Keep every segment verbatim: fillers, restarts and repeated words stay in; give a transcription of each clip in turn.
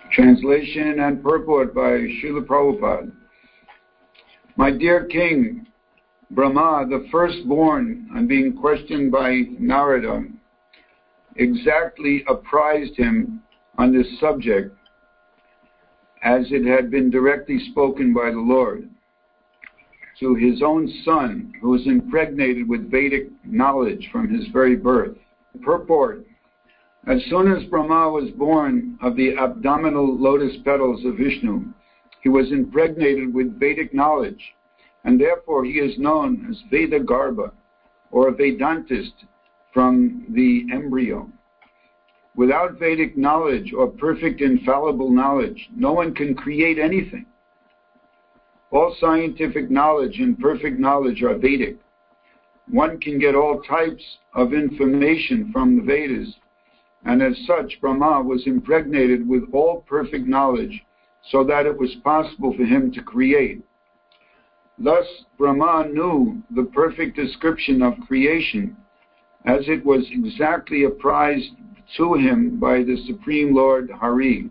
Translation and purport by Srila Prabhupada. My dear king, Brahma, the firstborn, on being questioned by Narada, exactly apprised him on this subject as it had been directly spoken by the Lord to his own son, who was impregnated with Vedic knowledge from his very birth. Purport: as soon as Brahma was born of the abdominal lotus petals of Vishnu, he was impregnated with Vedic knowledge, and therefore he is known as Veda Garbha, or a Vedantist from the embryo. Without Vedic knowledge or perfect infallible knowledge, no one can create anything. All scientific knowledge and perfect knowledge are Vedic. One can get all types of information from the Vedas, and as such, Brahma was impregnated with all perfect knowledge so that it was possible for him to create. Thus, Brahma knew the perfect description of creation as it was exactly apprised to him by the Supreme Lord Hari.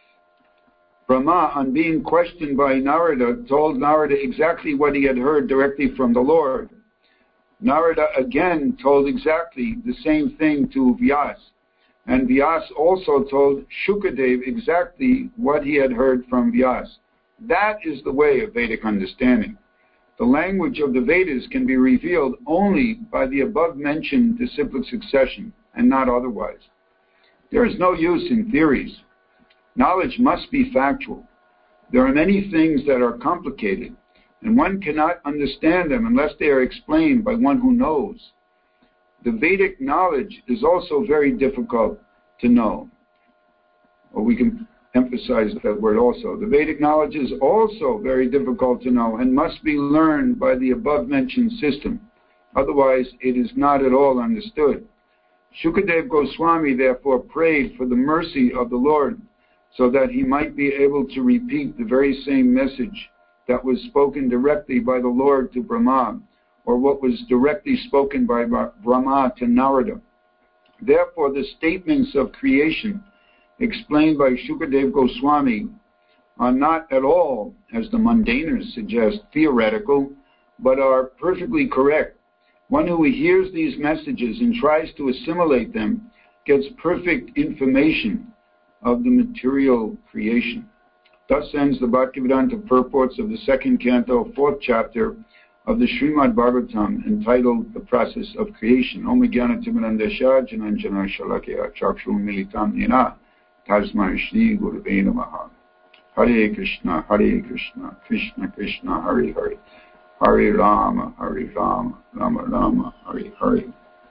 Brahma, on being questioned by Narada, told Narada exactly what he had heard directly from the Lord. Narada again told exactly the same thing to Vyas, and Vyas also told Shukadev exactly what he had heard from Vyas. That is the way of Vedic understanding. The language of the Vedas can be revealed only by the above-mentioned disciplic succession, and not otherwise. There is no use in theories. Knowledge must be factual. There are many things that are complicated, and one cannot understand them unless they are explained by one who knows. The Vedic knowledge is also very difficult to know. Or we can emphasize that word also. The Vedic knowledge is also very difficult to know and must be learned by the above-mentioned system. Otherwise, it is not at all understood. Shukadev Goswami therefore prayed for the mercy of the Lord so that he might be able to repeat the very same message that was spoken directly by the Lord to Brahma, or what was directly spoken by Brahma to Narada. Therefore, the statements of creation explained by Shukadev Goswami are not at all, as the mundaners suggest, theoretical, but are perfectly correct. One who hears these messages and tries to assimilate them gets perfect information of the material creation. Thus ends the Bhaktivedanta purports of the second canto, fourth chapter of the Srimad Bhagavatam, entitled The Process of Creation. Om Jnana Timirandasya Jananjana Shalakya Chakshur Militam Nina Tasmai Shri Gurave Namaha. Hare Krishna, Hare Krishna, Krishna Krishna, Hare Hare, Hare Rama, Hare Rama, Rama Rama, Hare Hare.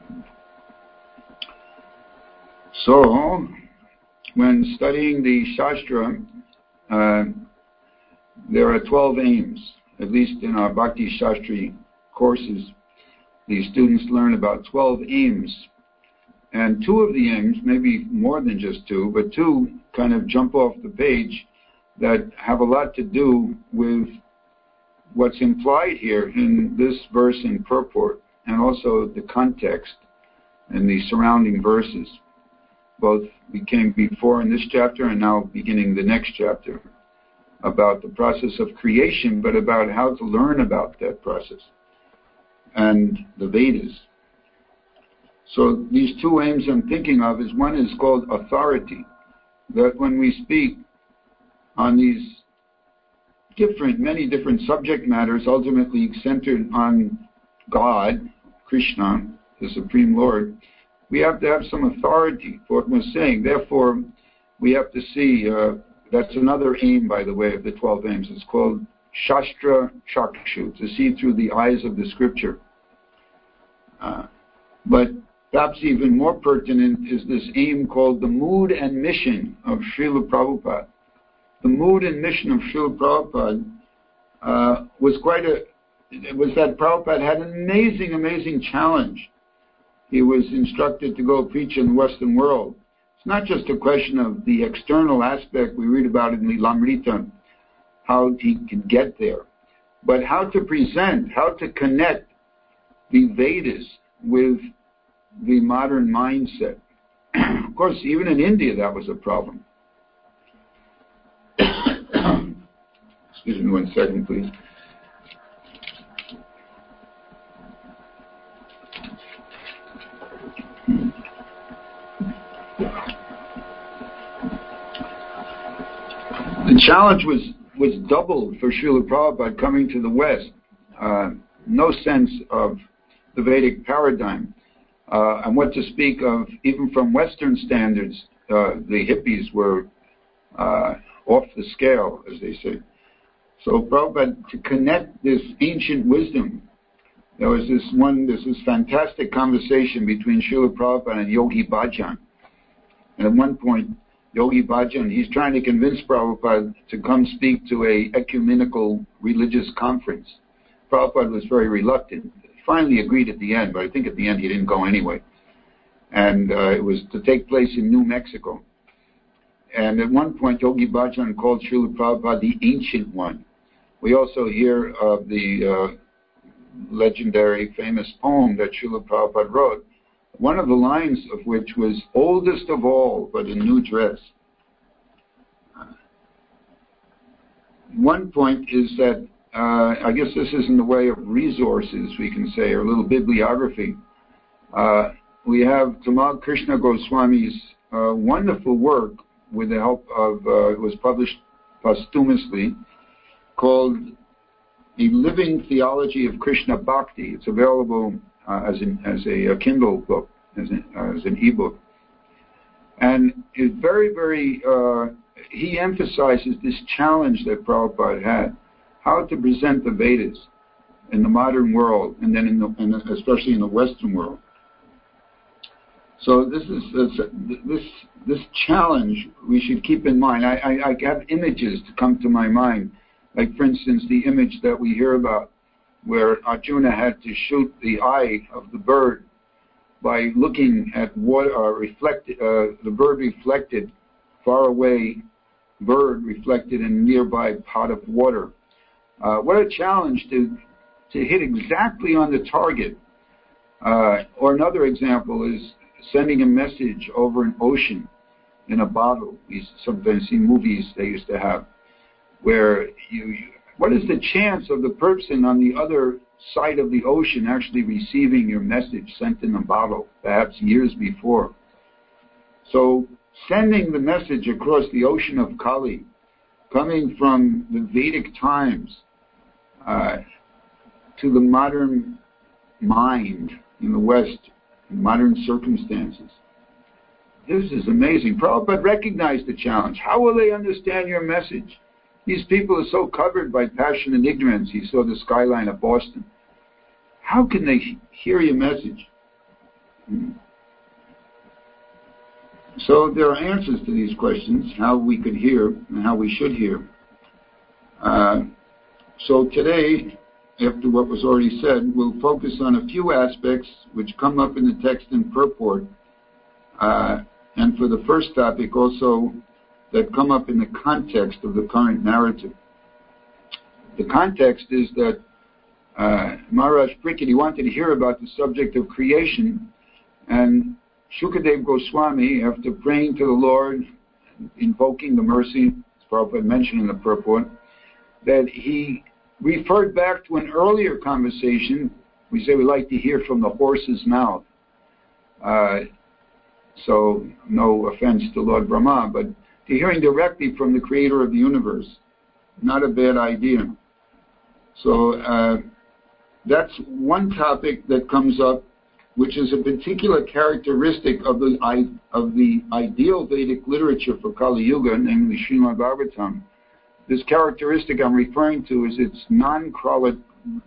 So, when studying the Shastra, uh, there are twelve aims. At least in our Bhakti Shastri courses, the students learn about twelve aims. And two of the aims, maybe more than just two, but two kind of jump off the page that have a lot to do with what's implied here in this verse in purport, and also the context and the surrounding verses. Both came before in this chapter and now beginning the next chapter, about the process of creation, but about how to learn about that process and the Vedas. So these two aims I'm thinking of is, one is called authority, that when we speak on these different, many different subject matters, ultimately centered on God, Krishna, the Supreme Lord, we have to have some authority for what we're saying. Therefore, we have to see, uh, that's another aim, by the way, of the twelve aims. It's called Shastra Chakshu, to see through the eyes of the scripture. Uh, but perhaps even more pertinent is this aim called the mood and mission of Srila Prabhupada. The mood and mission of Srila Prabhupada uh, was quite a, it was that Prabhupada had an amazing, amazing challenge. He was instructed to go preach in the Western world. It's not just a question of the external aspect we read about in the Lamrita, how he could get there, but how to present, how to connect the Vedas with the modern mindset. Of course, even in India, that was a problem. Excuse me one second, please. The challenge was, was doubled for Srila Prabhupada coming to the West. Uh, no sense of the Vedic paradigm. Uh, and what to speak of, even from Western standards, uh, the hippies were uh, off the scale, as they say. So Prabhupada, to connect this ancient wisdom, there was this one, this this fantastic conversation between Srila Prabhupada and Yogi Bhajan. And at one point, Yogi Bhajan, he's trying to convince Prabhupada to come speak to a ecumenical religious conference. Prabhupada was very reluctant. He finally agreed at the end, but I think at the end he didn't go anyway. And uh, it was to take place in New Mexico. And at one point, Yogi Bhajan called Srila Prabhupada the Ancient One. We also hear of the uh, legendary, famous poem that Srila Prabhupada wrote, one of the lines of which was, oldest of all, but in new dress. One point is that, uh, I guess this is in the way of resources, we can say, or a little bibliography. Uh, we have Tamal Krishna Goswami's uh, wonderful work with the help of, uh, it was published posthumously, called The Living Theology of Krishna Bhakti. It's available uh, as, an, as a, a Kindle book, as an, uh, as an e-book. And it's very, very, uh, he emphasizes this challenge that Prabhupada had, how to present the Vedas in the modern world, and then in the, in the, especially in the Western world. So this is this this challenge we should keep in mind. I, I, I have images to come to my mind, like for instance the image that we hear about, where Arjuna had to shoot the eye of the bird by looking at what uh, reflected uh, the bird reflected, far away bird reflected in a nearby pot of water. Uh, what a challenge to to hit exactly on the target. Uh, or another example is sending a message over an ocean in a bottle. We sometimes see movies they used to have, where you, you, what is the chance of the person on the other side of the ocean actually receiving your message sent in a bottle, perhaps years before? So sending the message across the ocean of Kali, coming from the Vedic times uh, to the modern mind in the West, modern circumstances. This is amazing. Prabhupada recognized the challenge. How will they understand your message? These people are so covered by passion and ignorance. He saw the skyline of Boston. How can they hear your message? So there are answers to these questions, how we could hear and how we should hear. Uh, so today, after what was already said, we'll focus on a few aspects which come up in the text and purport, uh, and for the first topic also that come up in the context of the current narrative. The context is that uh, Maharaj Parikshit, he wanted to hear about the subject of creation, and Shukadev Goswami, after praying to the Lord, invoking the mercy, as Prabhupada mentioned in the purport, that he referred back to an earlier conversation. We say we like to hear from the horse's mouth. Uh, so no offense to Lord Brahma, but to hearing directly from the creator of the universe, not a bad idea. So uh, that's one topic that comes up, which is a particular characteristic of the of the ideal Vedic literature for Kali Yuga, namely Srimad Bhagavatam. This characteristic I'm referring to is its non-chronological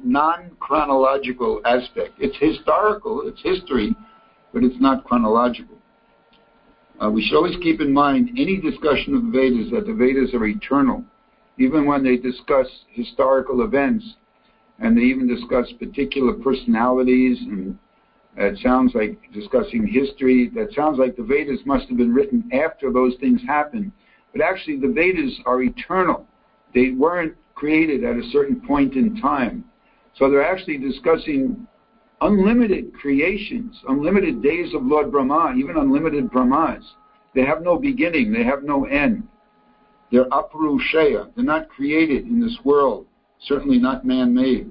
aspect. It's historical, it's history, but it's not chronological. Uh, we should always keep in mind any discussion of the Vedas that the Vedas are eternal, even when they discuss historical events, and they even discuss particular personalities, and it sounds like discussing history. That sounds like the Vedas must have been written after those things happened. But actually the Vedas are eternal. They weren't created at a certain point in time. So they're actually discussing unlimited creations, unlimited days of Lord Brahma, even unlimited Brahmas. They have no beginning. They have no end. They're aparushaya. They're not created in this world, certainly not man-made.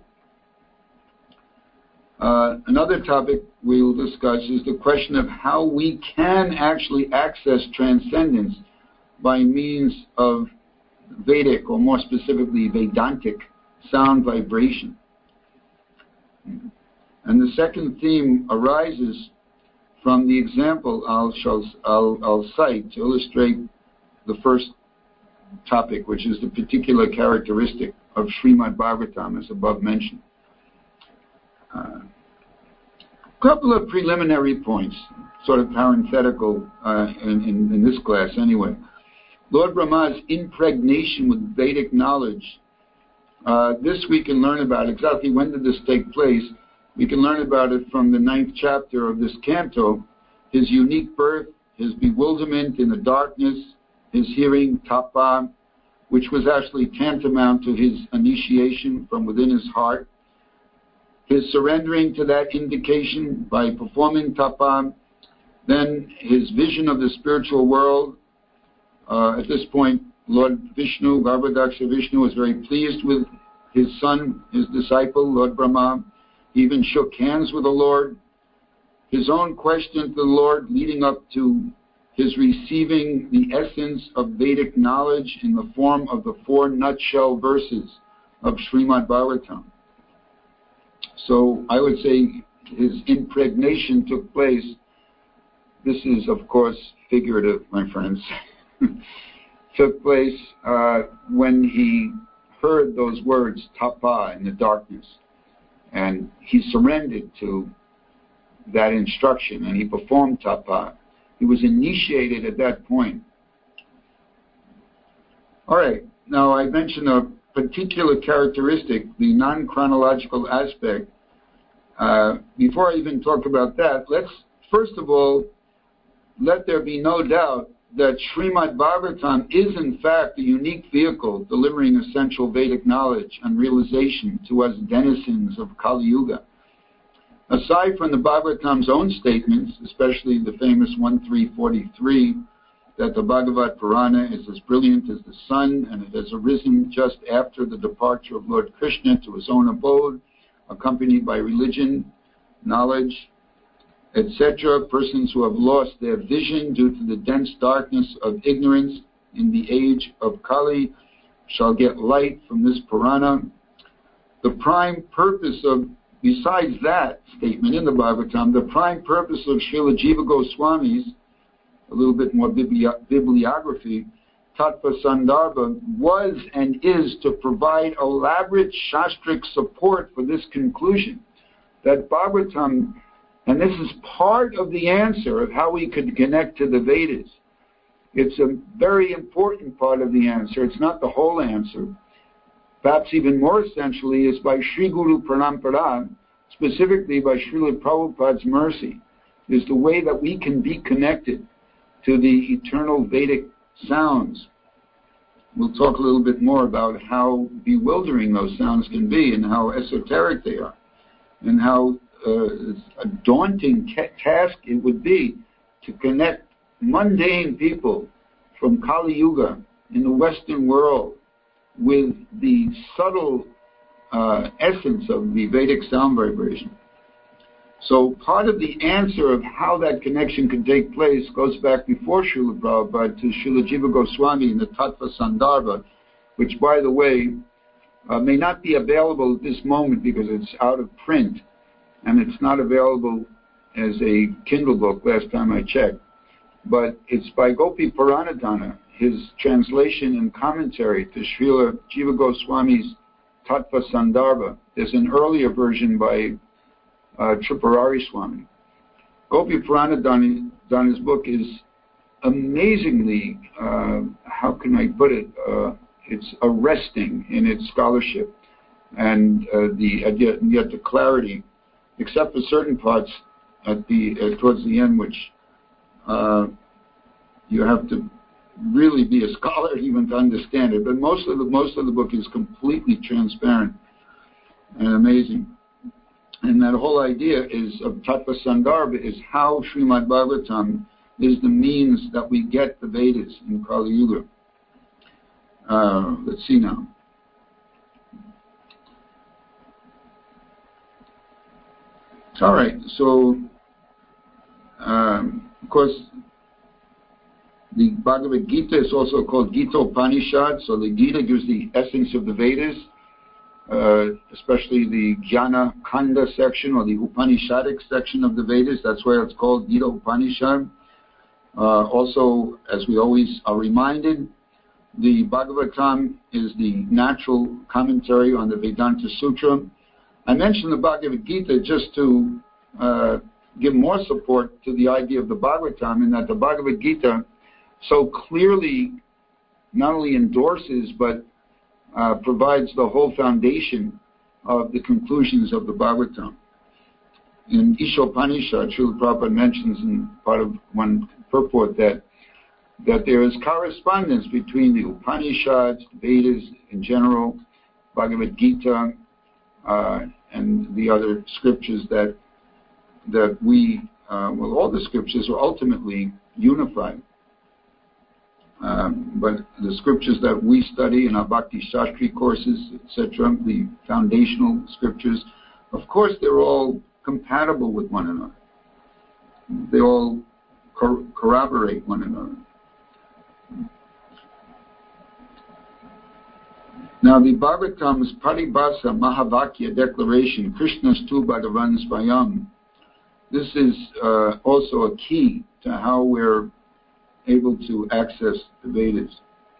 Uh, another topic we will discuss is the question of how we can actually access transcendence by means of Vedic, or more specifically Vedantic, sound vibration. And the second theme arises from the example I'll, shall, I'll, I'll cite to illustrate the first topic, which is the particular characteristic of Srimad Bhagavatam, as above mentioned. A uh, couple of preliminary points, sort of parenthetical uh, in, in, in this class anyway. Lord Brahma's impregnation with Vedic knowledge, uh, this we can learn about. Exactly when did this take place? We can learn about it from the ninth chapter of this canto. His unique birth, his bewilderment in the darkness, his hearing tapa, which was actually tantamount to his initiation from within his heart, his surrendering to that indication by performing tapa, then his vision of the spiritual world. Uh, at this point, Lord Vishnu, Garbhodaksa Vishnu, was very pleased with his son, his disciple, Lord Brahma. He even shook hands with the Lord. His own question to the Lord leading up to his receiving the essence of Vedic knowledge in the form of the four nutshell verses of Srimad Bhagavatam. So I would say his impregnation took place. This is, of course, figurative, my friends. took place uh, when he heard those words, tapa, in the darkness. And he surrendered to that instruction, and he performed tapa. He was initiated at that point. All right, now I mentioned a particular characteristic, the non-chronological aspect. Uh, before I even talk about that, let's, first of all, let there be no doubt that Srimad Bhagavatam is in fact a unique vehicle delivering essential Vedic knowledge and realization to us denizens of Kali Yuga. Aside from the Bhagavatam's own statements, especially the famous one three forty-three, that the Bhagavad Purana is as brilliant as the sun and it has arisen just after the departure of Lord Krishna to his own abode, accompanied by religion, knowledge, et cetera, persons who have lost their vision due to the dense darkness of ignorance in the age of Kali shall get light from this Purana. The prime purpose of, besides that statement in the Bhagavatam, the prime purpose of Srila Jiva Goswami's, a little bit more bibli- bibliography, Tattva Sandarbha, was and is to provide elaborate shastric support for this conclusion, that Bhagavatam, and this is part of the answer of how we could connect to the Vedas. It's a very important part of the answer. It's not the whole answer. Perhaps even more essentially is by Sri Guru Pranampara, specifically by Srila Prabhupada's mercy, is the way that we can be connected to the eternal Vedic sounds. We'll talk a little bit more about how bewildering those sounds can be and how esoteric they are, and how uh, a daunting ca- task it would be to connect mundane people from Kali Yuga in the Western world with the subtle uh, essence of the Vedic sound vibration. So part of the answer of how that connection can take place goes back before Srila Prabhupada to Srila Jiva Goswami in the Tattva Sandarbha, which, by the way, uh, may not be available at this moment because it's out of print, and it's not available as a Kindle book last time I checked. But it's by Gopi Puranadana, his translation and commentary to Srila Jiva Goswami's Tattva Sandarbha. There's an earlier version by uh, Tripurari Swami. Gopi Puranadana's book is amazingly, uh, how can I put it, uh, it's arresting in its scholarship and uh, the and yet, and yet the clarity, except for certain parts at the uh, towards the end, which uh, you have to really be a scholar even to understand it. But most of the most of the book is completely transparent and amazing. And that whole idea is of Tattva Sandarbha is how Srimad Bhagavatam is the means that we get the Vedas in Kali Yuga. Uh, let's see now. All right, so um, of course the Bhagavad Gita is also called Gita Upanishad. So the Gita gives the essence of the Vedas, uh, especially the Jnana Kanda section or the Upanishadic section of the Vedas. That's why it's called Gita Upanishad. Uh, also, as we always are reminded, the Bhagavatam is the natural commentary on the Vedanta Sutra. I mentioned the Bhagavad Gita just to uh, give more support to the idea of the Bhagavatam, in that the Bhagavad Gita so clearly not only endorses but uh, provides the whole foundation of the conclusions of the Bhagavatam. In Ishopanishad, Srila Prabhupada mentions in part of one purport that that there is correspondence between the Upanishads, the Vedas in general, Bhagavad Gita, uh, and the other scriptures that that we, uh, well, all the scriptures are ultimately unified. Um, but the scriptures that we study in our Bhakti Shastri courses, et cetera, the foundational scriptures, of course, they're all compatible with one another. They all cor- corroborate one another. Now, the Bhagavatam's Paribhasa Mahavakya declaration, Krishna's tu Bhagavan Svayam, this is uh, also a key to how we're able to access the Vedas.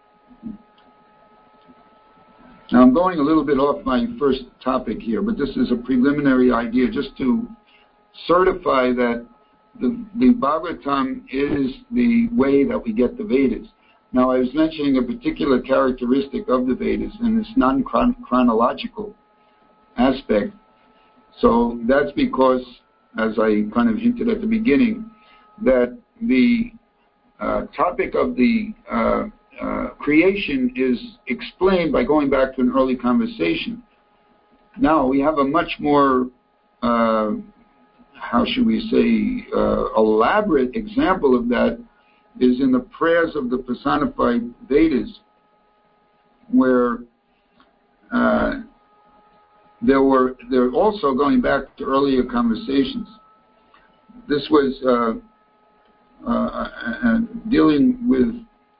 Now, I'm going a little bit off my first topic here, but this is a preliminary idea just to certify that the, the Bhagavatam is the way that we get the Vedas. Now, I was mentioning a particular characteristic of the Vedas and its non-chronological aspect. So that's because, as I kind of hinted at the beginning, that the uh, topic of the uh, uh, creation is explained by going back to an early conversation. Now, we have a much more, uh, how should we say, uh, elaborate example of that is in the prayers of the personified Vedas, where uh, there were, they're also going back to earlier conversations. This was uh, uh, uh, dealing with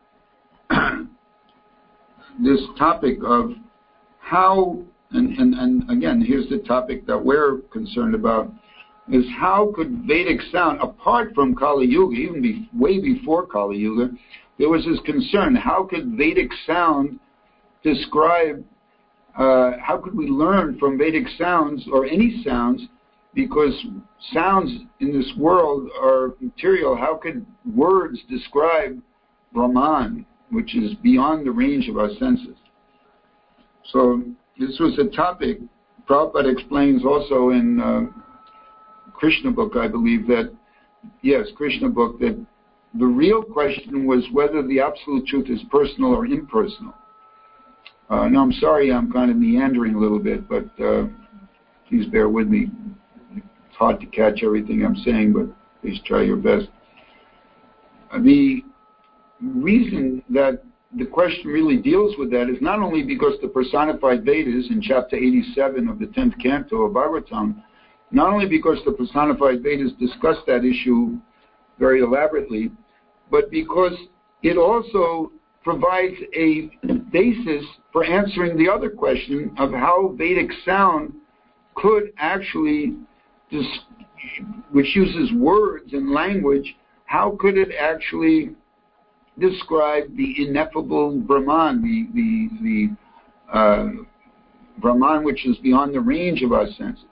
this topic of how, and, and, and again, here's the topic that we're concerned about, is how could Vedic sound, apart from Kali Yuga, even be, way before Kali Yuga, there was this concern, how could Vedic sound describe, uh, how could we learn from Vedic sounds, or any sounds, because sounds in this world are material, how could words describe Brahman, which is beyond the range of our senses? So this was a topic Prabhupada explains also in uh, Krishna book, I believe, that, yes, Krishna book, that the real question was whether the absolute truth is personal or impersonal. Uh, now, I'm sorry I'm kind of meandering a little bit, but uh, please bear with me. It's hard to catch everything I'm saying, but please try your best. Uh, the reason that the question really deals with that is not only because the personified Vedas in chapter eighty-seven of the tenth canto of Bhagavatam, not only because the personified Vedas discuss that issue very elaborately, but because it also provides a basis for answering the other question of how Vedic sound could actually, which uses words and language, how could it actually describe the ineffable Brahman, the, the, the uh, Brahman which is beyond the range of our senses.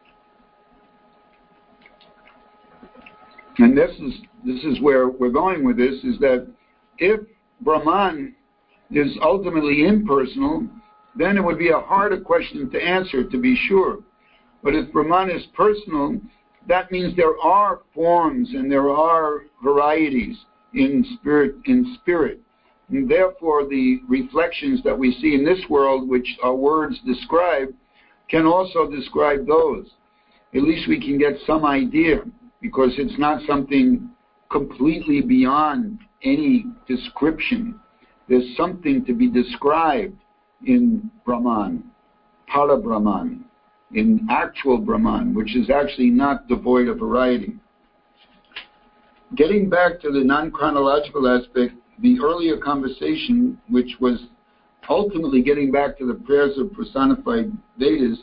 And this is this is where we're going with this, is that if Brahman is ultimately impersonal, then it would be a harder question to answer, to be sure. But if Brahman is personal, that means there are forms and there are varieties in spirit. In spirit, and therefore the reflections that we see in this world, which our words describe, can also describe those. At least we can get some idea, because it's not something completely beyond any description. there's something to be described in Brahman, Para Brahman, in actual Brahman, which is actually not devoid of variety. Getting back to the non-chronological aspect, the earlier conversation, which was ultimately getting back to the prayers of personified Vedas,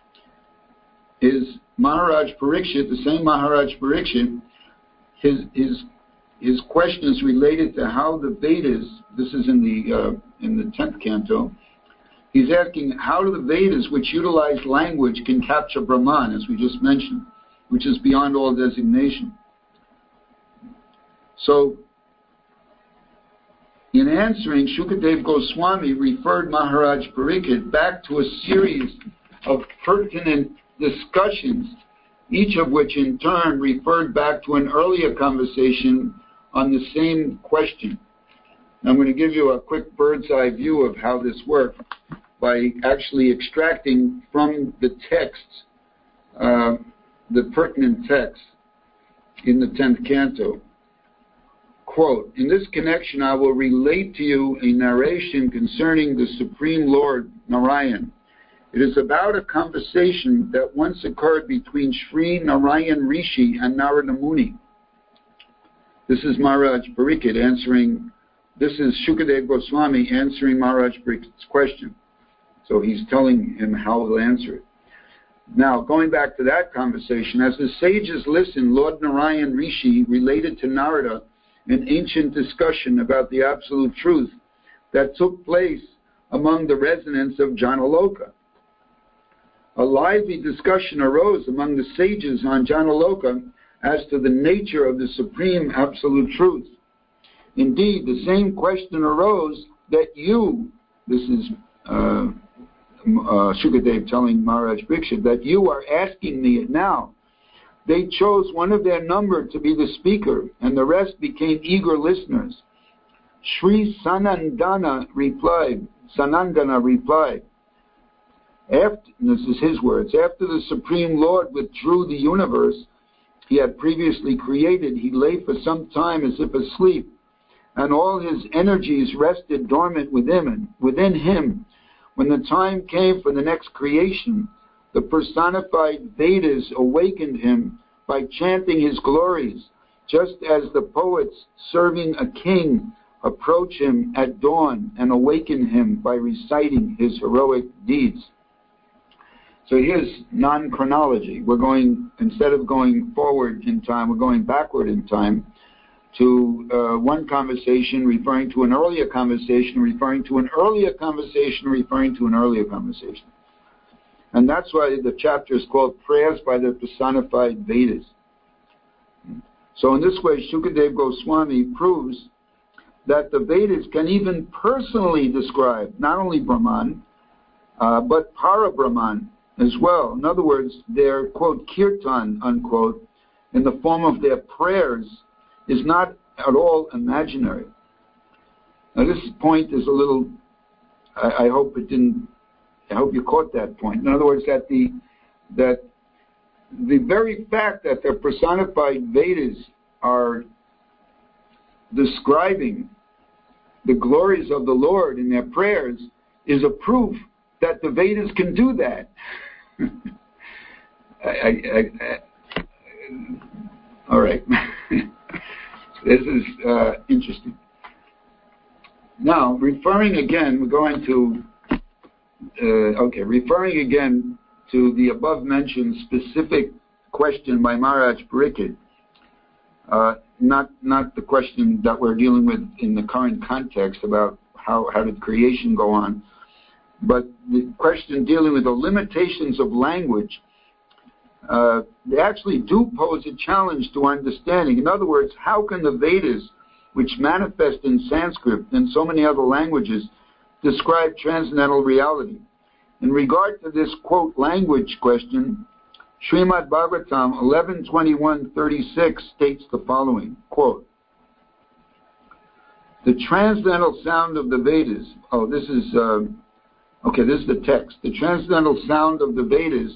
is Maharaj Parikshit, the same Maharaj Parikshit, his his his question is related to how the Vedas, this is in the uh, in the tenth canto, he's asking how do the Vedas, which utilize language, can capture Brahman, as we just mentioned, which is beyond all designation. So, in answering, Shukadev Goswami referred Maharaj Parikshit back to a series of pertinent discussions, each of which in turn referred back to an earlier conversation on the same question. I'm going to give you a quick bird's eye view of how this worked by actually extracting from the texts, uh, the pertinent text in the tenth canto. Quote, in this connection I will relate to you a narration concerning the Supreme Lord Narayan. It is about a conversation that once occurred between Sri Narayan Rishi and Narada Muni. This is Maharaj Parikshit answering, this is Shukadev Goswami answering Maharaj Parikshit's question. So he's telling him how he'll answer it. Now, going back to that conversation, as the sages listened, Lord Narayan Rishi related to Narada an ancient discussion about the absolute truth that took place among the residents of Janaloka. A lively discussion arose among the sages on Janaloka as to the nature of the supreme absolute truth. Indeed, the same question arose that you, this is uh, uh, Shukadev telling Maharaj Parikshit, that you are asking me it now. They chose one of their number to be the speaker, and the rest became eager listeners. Sri Sanandana replied, Sanandana replied, after, this is his words, after the Supreme Lord withdrew the universe he had previously created, he lay for some time as if asleep, and all his energies rested dormant within him. Within him. When the time came for the next creation, the personified Vedas awakened him by chanting his glories, just as the poets serving a king approach him at dawn and awaken him by reciting his heroic deeds. So here's non-chronology. We're going, instead of going forward in time, we're going backward in time to uh, one conversation referring to an earlier conversation, referring to an earlier conversation, referring to an earlier conversation. And that's why the chapter is called Prayers by the Personified Vedas. So in this way, Shukadev Goswami proves that the Vedas can even personally describe not only Brahman, uh, but Para Brahman as well. In other words, their, quote, kirtan, unquote, in the form of their prayers is not at all imaginary. Now this point is a little, I, I hope it didn't, I hope you caught that point. In other words, that the that the very fact that the personified Vedas are describing the glories of the Lord in their prayers is a proof that the Vedas can do that. I, I, I, I, all right. This is uh, interesting. Now, referring again, we're going to Uh, okay, referring again to the above-mentioned specific question by Maharaj Parikshit, uh, not not the question that we're dealing with in the current context about how, how did creation go on, but the question dealing with the limitations of language, uh, they actually do pose a challenge to understanding. In other words, how can the Vedas, which manifest in Sanskrit and so many other languages, describe transcendental reality? In regard to this, quote, language question, Srimad Bhagavatam eleven twenty-one thirty-six states the following, quote, the transcendental sound of the Vedas, oh, this is, uh, okay, this is the text. The transcendental sound of the Vedas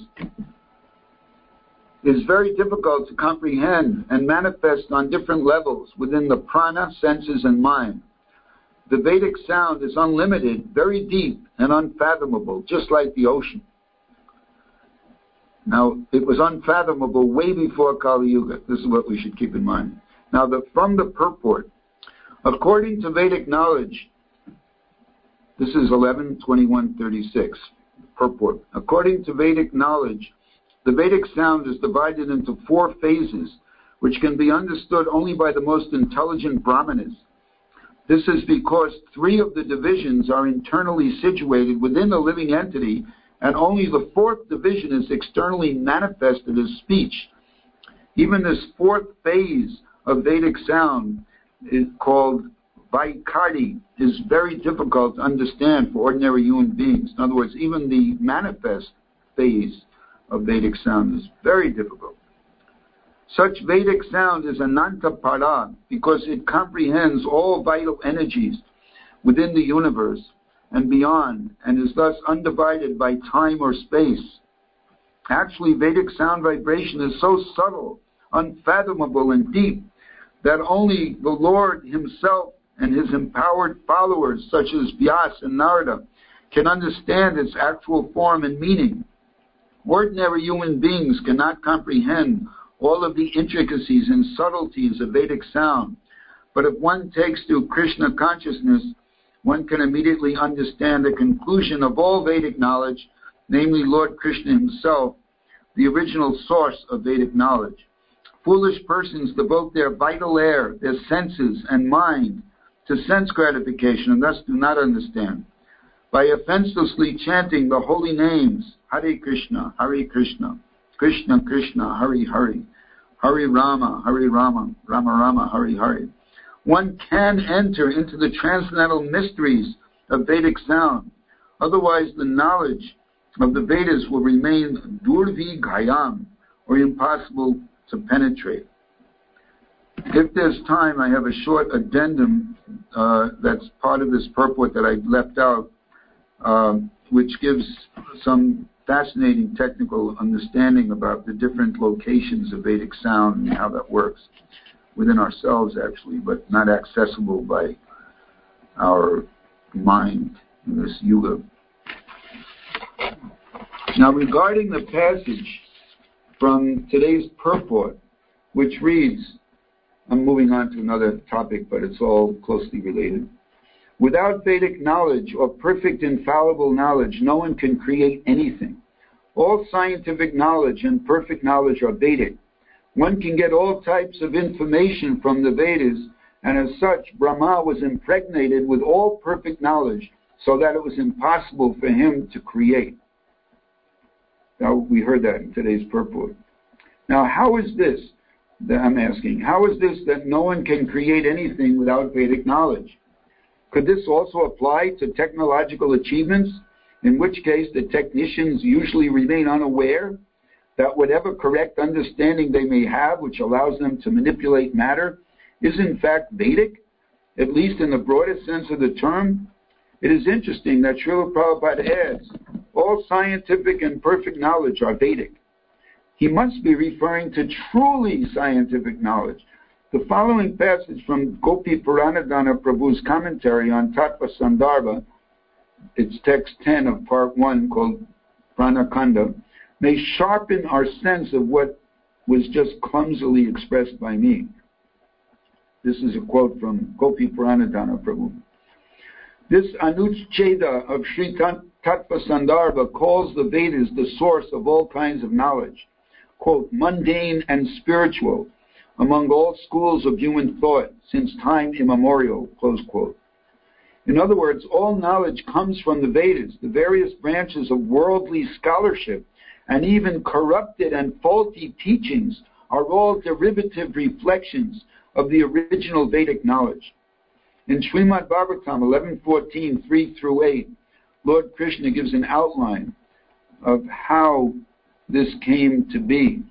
is very difficult to comprehend and manifest on different levels within the prana, senses, and mind. The Vedic sound is unlimited, very deep, and unfathomable, just like the ocean. Now, it was unfathomable way before Kali Yuga. This is what we should keep in mind. Now, the, from the purport, according to Vedic knowledge, this is eleven twenty-one thirty-six, purport. According to Vedic knowledge, the Vedic sound is divided into four phases, which can be understood only by the most intelligent brahmanas. This is because three of the divisions are internally situated within the living entity, and only the fourth division is externally manifested as speech. Even this fourth phase of Vedic sound is called Vaikari, is very difficult to understand for ordinary human beings. In other words, even the manifest phase of Vedic sound is very difficult. Such Vedic sound is Anantapara because it comprehends all vital energies within the universe and beyond, and is thus undivided by time or space. Actually, Vedic sound vibration is so subtle, unfathomable, and deep that only the Lord himself and his empowered followers, such as Vyasa and Narada, can understand its actual form and meaning. Ordinary human beings cannot comprehend all of the intricacies and subtleties of Vedic sound, but if one takes to Krishna consciousness, one can immediately understand the conclusion of all Vedic knowledge, namely Lord Krishna himself, the original source of Vedic knowledge. Foolish persons devote their vital air, their senses and mind to sense gratification and thus do not understand. By offenselessly chanting the holy names, Hare Krishna, Hare Krishna, Krishna Krishna, Hare Hare, Hare Rama, Hare Rama, Rama Rama, Hare Hare, one can enter into the transcendental mysteries of Vedic sound. Otherwise, the knowledge of the Vedas will remain durvigayam, or impossible to penetrate. If there's time, I have a short addendum uh, that's part of this purport that I left out, uh, which gives some fascinating technical understanding about the different locations of Vedic sound and how that works within ourselves, actually, but not accessible by our mind in this yuga. Now, regarding the passage from today's purport, which reads, I'm moving on to another topic, but it's all closely related. Without Vedic knowledge or perfect infallible knowledge, no one can create anything. All scientific knowledge and perfect knowledge are Vedic. One can get all types of information from the Vedas, and as such, Brahma was impregnated with all perfect knowledge, so that it was impossible for him to create. Now, we heard that in today's purport. Now, how is this, that I'm asking, how is this that no one can create anything without Vedic knowledge? Could this also apply to technological achievements, in which case the technicians usually remain unaware that whatever correct understanding they may have, which allows them to manipulate matter, is in fact Vedic, at least in the broadest sense of the term? It is interesting that Srila Prabhupada adds, all scientific and perfect knowledge are Vedic. He must be referring to truly scientific knowledge. The following passage from Gopi Puranadana Prabhu's commentary on Tattva Sandarbha, it's text ten of part one called Pranakanda, may sharpen our sense of what was just clumsily expressed by me. This is a quote from Gopi Puranadana Prabhu. This Anuchcheda of Sri Tattva Sandarbha calls the Vedas the source of all kinds of knowledge, quote, mundane and spiritual, among all schools of human thought since time immemorial, close quote. In other words, all knowledge comes from the Vedas. The various branches of worldly scholarship and even corrupted and faulty teachings are all derivative reflections of the original Vedic knowledge. In Srimad Bhagavatam eleven fourteen, three through eight, Lord Krishna gives an outline of how this came to be.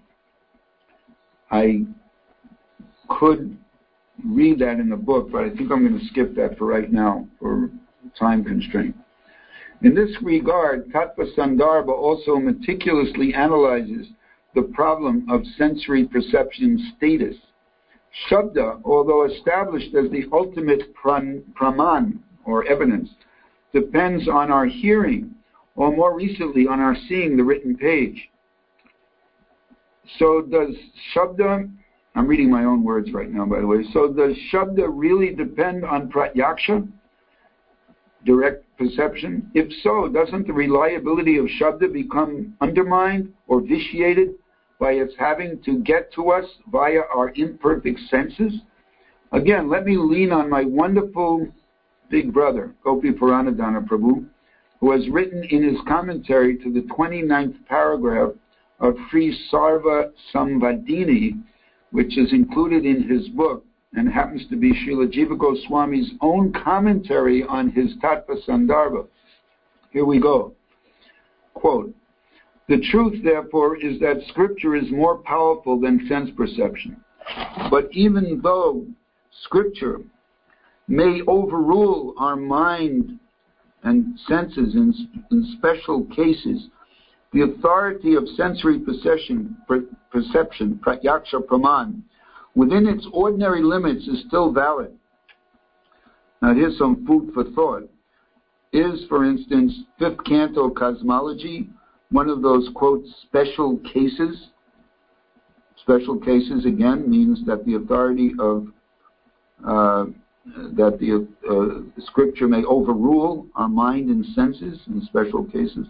I could read that in the book, but I think I'm going to skip that for right now for time constraint. In this regard, Tattva Sandarbha also meticulously analyzes the problem of sensory perception status. Shabda, although established as the ultimate pran, praman, or evidence depends on our hearing, or more recently on our seeing the written page. So does Shabda, I'm reading my own words right now, by the way, so does Shabda really depend on Pratyaksha, direct perception? If so, doesn't the reliability of Shabda become undermined or vitiated by its having to get to us via our imperfect senses? Again, let me lean on my wonderful big brother, Gopi Puranadhana Prabhu, who has written in his commentary to the twenty-ninth paragraph of Sri Sarva Samvadini, which is included in his book and happens to be Srila Jiva Goswami's own commentary on his Tattva Sandarbha. Here we go. Quote, "The truth, therefore, is that Scripture is more powerful than sense perception. But even though Scripture may overrule our mind and senses in, in special cases, the authority of sensory perception, per, perception, pratyaksha praman, within its ordinary limits is still valid." Now here's some food for thought. Is, for instance, fifth canto cosmology one of those, quote, special cases? Special cases, again, means that the authority of, uh, that the uh, Scripture may overrule our mind and senses in special cases.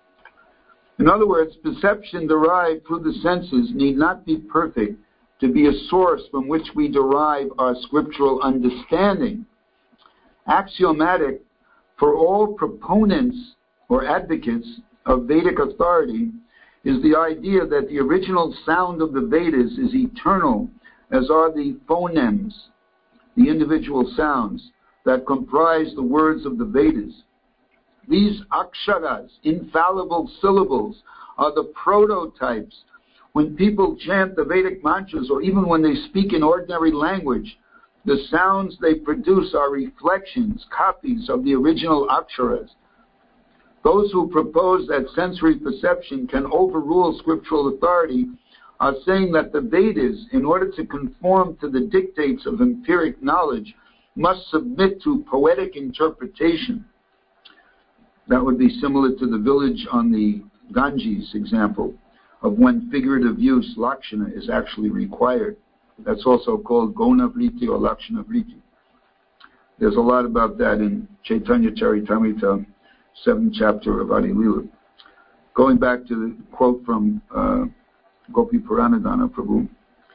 In other words, perception derived through the senses need not be perfect to be a source from which we derive our scriptural understanding. Axiomatic for all proponents or advocates of Vedic authority is the idea that the original sound of the Vedas is eternal, as are the phonemes, the individual sounds that comprise the words of the Vedas. These aksharas, infallible syllables, are the prototypes. When people chant the Vedic mantras, or even when they speak in ordinary language, the sounds they produce are reflections, copies of the original aksharas. Those who propose that sensory perception can overrule scriptural authority are saying that the Vedas, in order to conform to the dictates of empiric knowledge, must submit to poetic interpretation. That would be similar to the village on the Ganges example of when figurative use, lakshana, is actually required. That's also called gona vriti or lakshana vriti. There's a lot about that in Chaitanya Charitamrita, seventh chapter of Adi Lila. Going back to the quote from uh, Gopi Puranadhana Prabhu,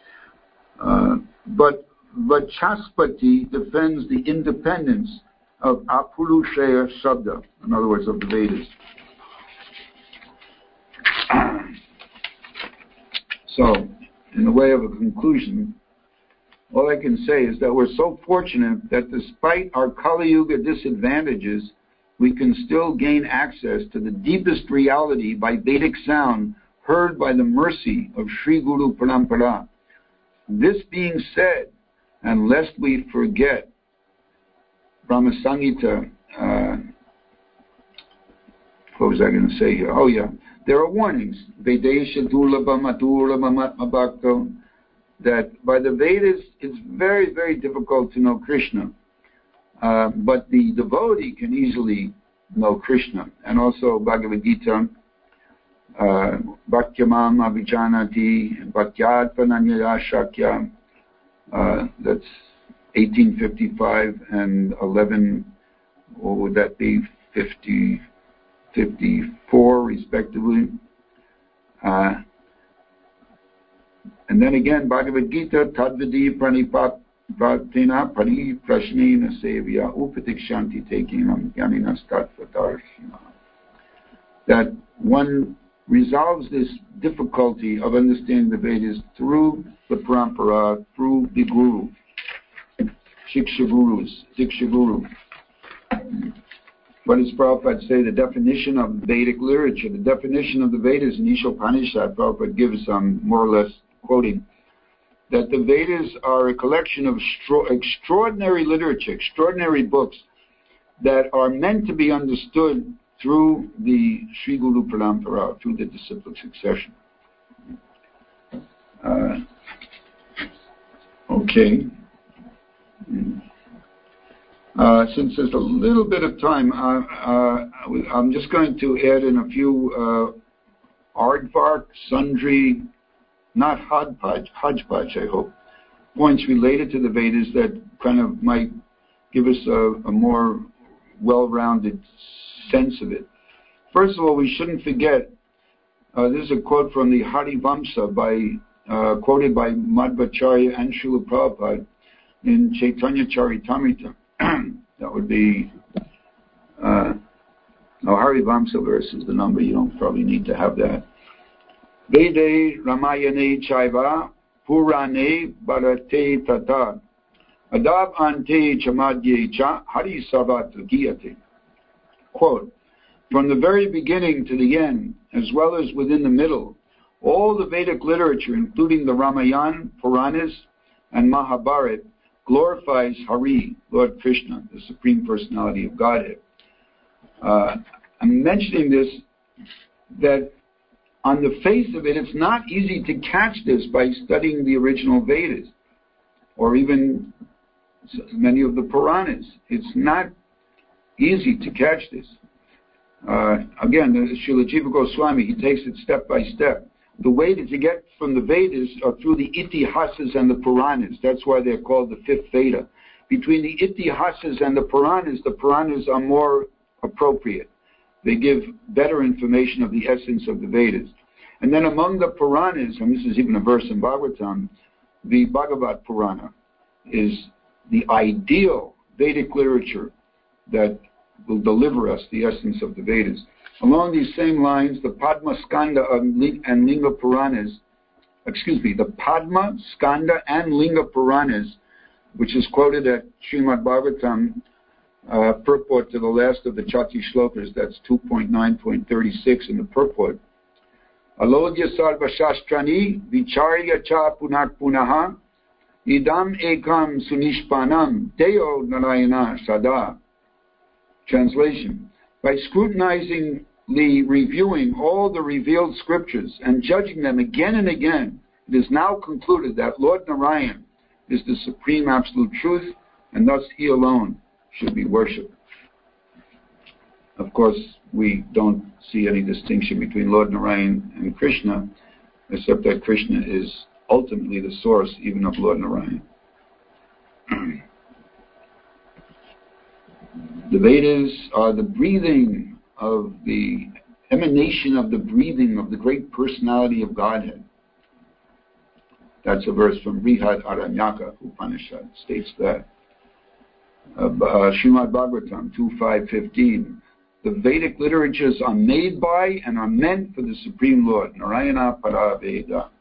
uh, but Vachaspati defends the independence of Apurusheya Shabda, in other words, of the Vedas. So, in the way of a conclusion, all I can say is that we're so fortunate that despite our Kali Yuga disadvantages, we can still gain access to the deepest reality by Vedic sound heard by the mercy of Sri Guru Parampara. This being said, and lest we forget, Brahma Samhita, uh, what was I going to say here? Oh yeah, there are warnings. Vedesha Durlabha Madhurabha Matma Bhakto, that by the Vedas it's very, very difficult to know Krishna. Uh, but the devotee can easily know Krishna. And also Bhagavad Gita, uh, Bhaktyamam Abhijanati, Bhaktyatvananyaya Shakya, uh, that's eighteen fifty-five and eleven, what would that be, fifty, fifty-four respectively. Uh, and then again, Bhagavad Gita, Tadvidi Pranipat Pratina Pari Prashnena Sevya Upatikshanti Tekinam Yanina Statvatarshina. That one resolves this difficulty of understanding the Vedas through the Parampara, through the Guru. Shiksha Gurus, Diksha Guru. What does Prabhupada say? The definition of Vedic literature, the definition of the Vedas in Ishopanishad, Prabhupada gives um, more or less quoting, that the Vedas are a collection of extra- extraordinary literature, extraordinary books that are meant to be understood through the Sri Guru Parampara, through the disciplic succession. Uh, okay. Uh, since there's a little bit of time, uh, uh, I'm just going to add in a few uh, aardvark, sundry, not hodgepodge, hodgepodge, I hope, points related to the Vedas that kind of might give us a, a more well-rounded sense of it. First of all, we shouldn't forget, uh, this is a quote from the Harivamsa, by, uh, quoted by Madhvacharya and Srila Prabhupada in Chaitanya Charitamrita. That would be, uh, no, Harivamsa verse is the number, you don't probably need to have that. Vede Ramayane Chaiva Purane Bharate Tata Adab Ante Chamadye Cha Hari Savat Giyate. Quote, from the very beginning to the end, as well as within the middle, all the Vedic literature, including the Ramayana, Puranas, and Mahabharata, glorifies Hari, Lord Krishna, the Supreme Personality of Godhead. Uh, I'm mentioning this, that on the face of it, it's not easy to catch this by studying the original Vedas, or even many of the Puranas. It's not easy to catch this. Uh, again, Srila Jiva Goswami, he takes it step by step. The way to get from the Vedas are through the Itihasas and the Puranas. That's why they're called the fifth Veda. Between the Itihasas and the Puranas, the Puranas are more appropriate. They give better information of the essence of the Vedas. And then among the Puranas, and this is even a verse in Bhagavatam, the Bhagavat Purana is the ideal Vedic literature that will deliver us the essence of the Vedas. Along these same lines, the Padma Skanda and Linga Puranas, excuse me, the Padma, Skanda, and Linga Puranas, which is quoted at Srimad Bhagavatam, uh, purport to the last of the Chati Shlokas, that's two point nine point thirty-six in the purport. Alodya Sarva Shastrani Vicharya Cha Punak Punaha Idam Ekam Sunishpanam Deo Narayana Sada. Translation. By scrutinizingly reviewing all the revealed scriptures and judging them again and again, it is now concluded that Lord Narayan is the supreme absolute truth, and thus he alone should be worshipped. Of course, we don't see any distinction between Lord Narayan and Krishna, except that Krishna is ultimately the source even of Lord Narayan. The Vedas are the breathing of the emanation of the breathing of the great personality of Godhead. That's a verse from Brihad Aranyaka Upanishad, states that. Uh, uh, Srimad Bhagavatam two five fifteen. The Vedic literatures are made by and are meant for the Supreme Lord, Narayana Para Veda.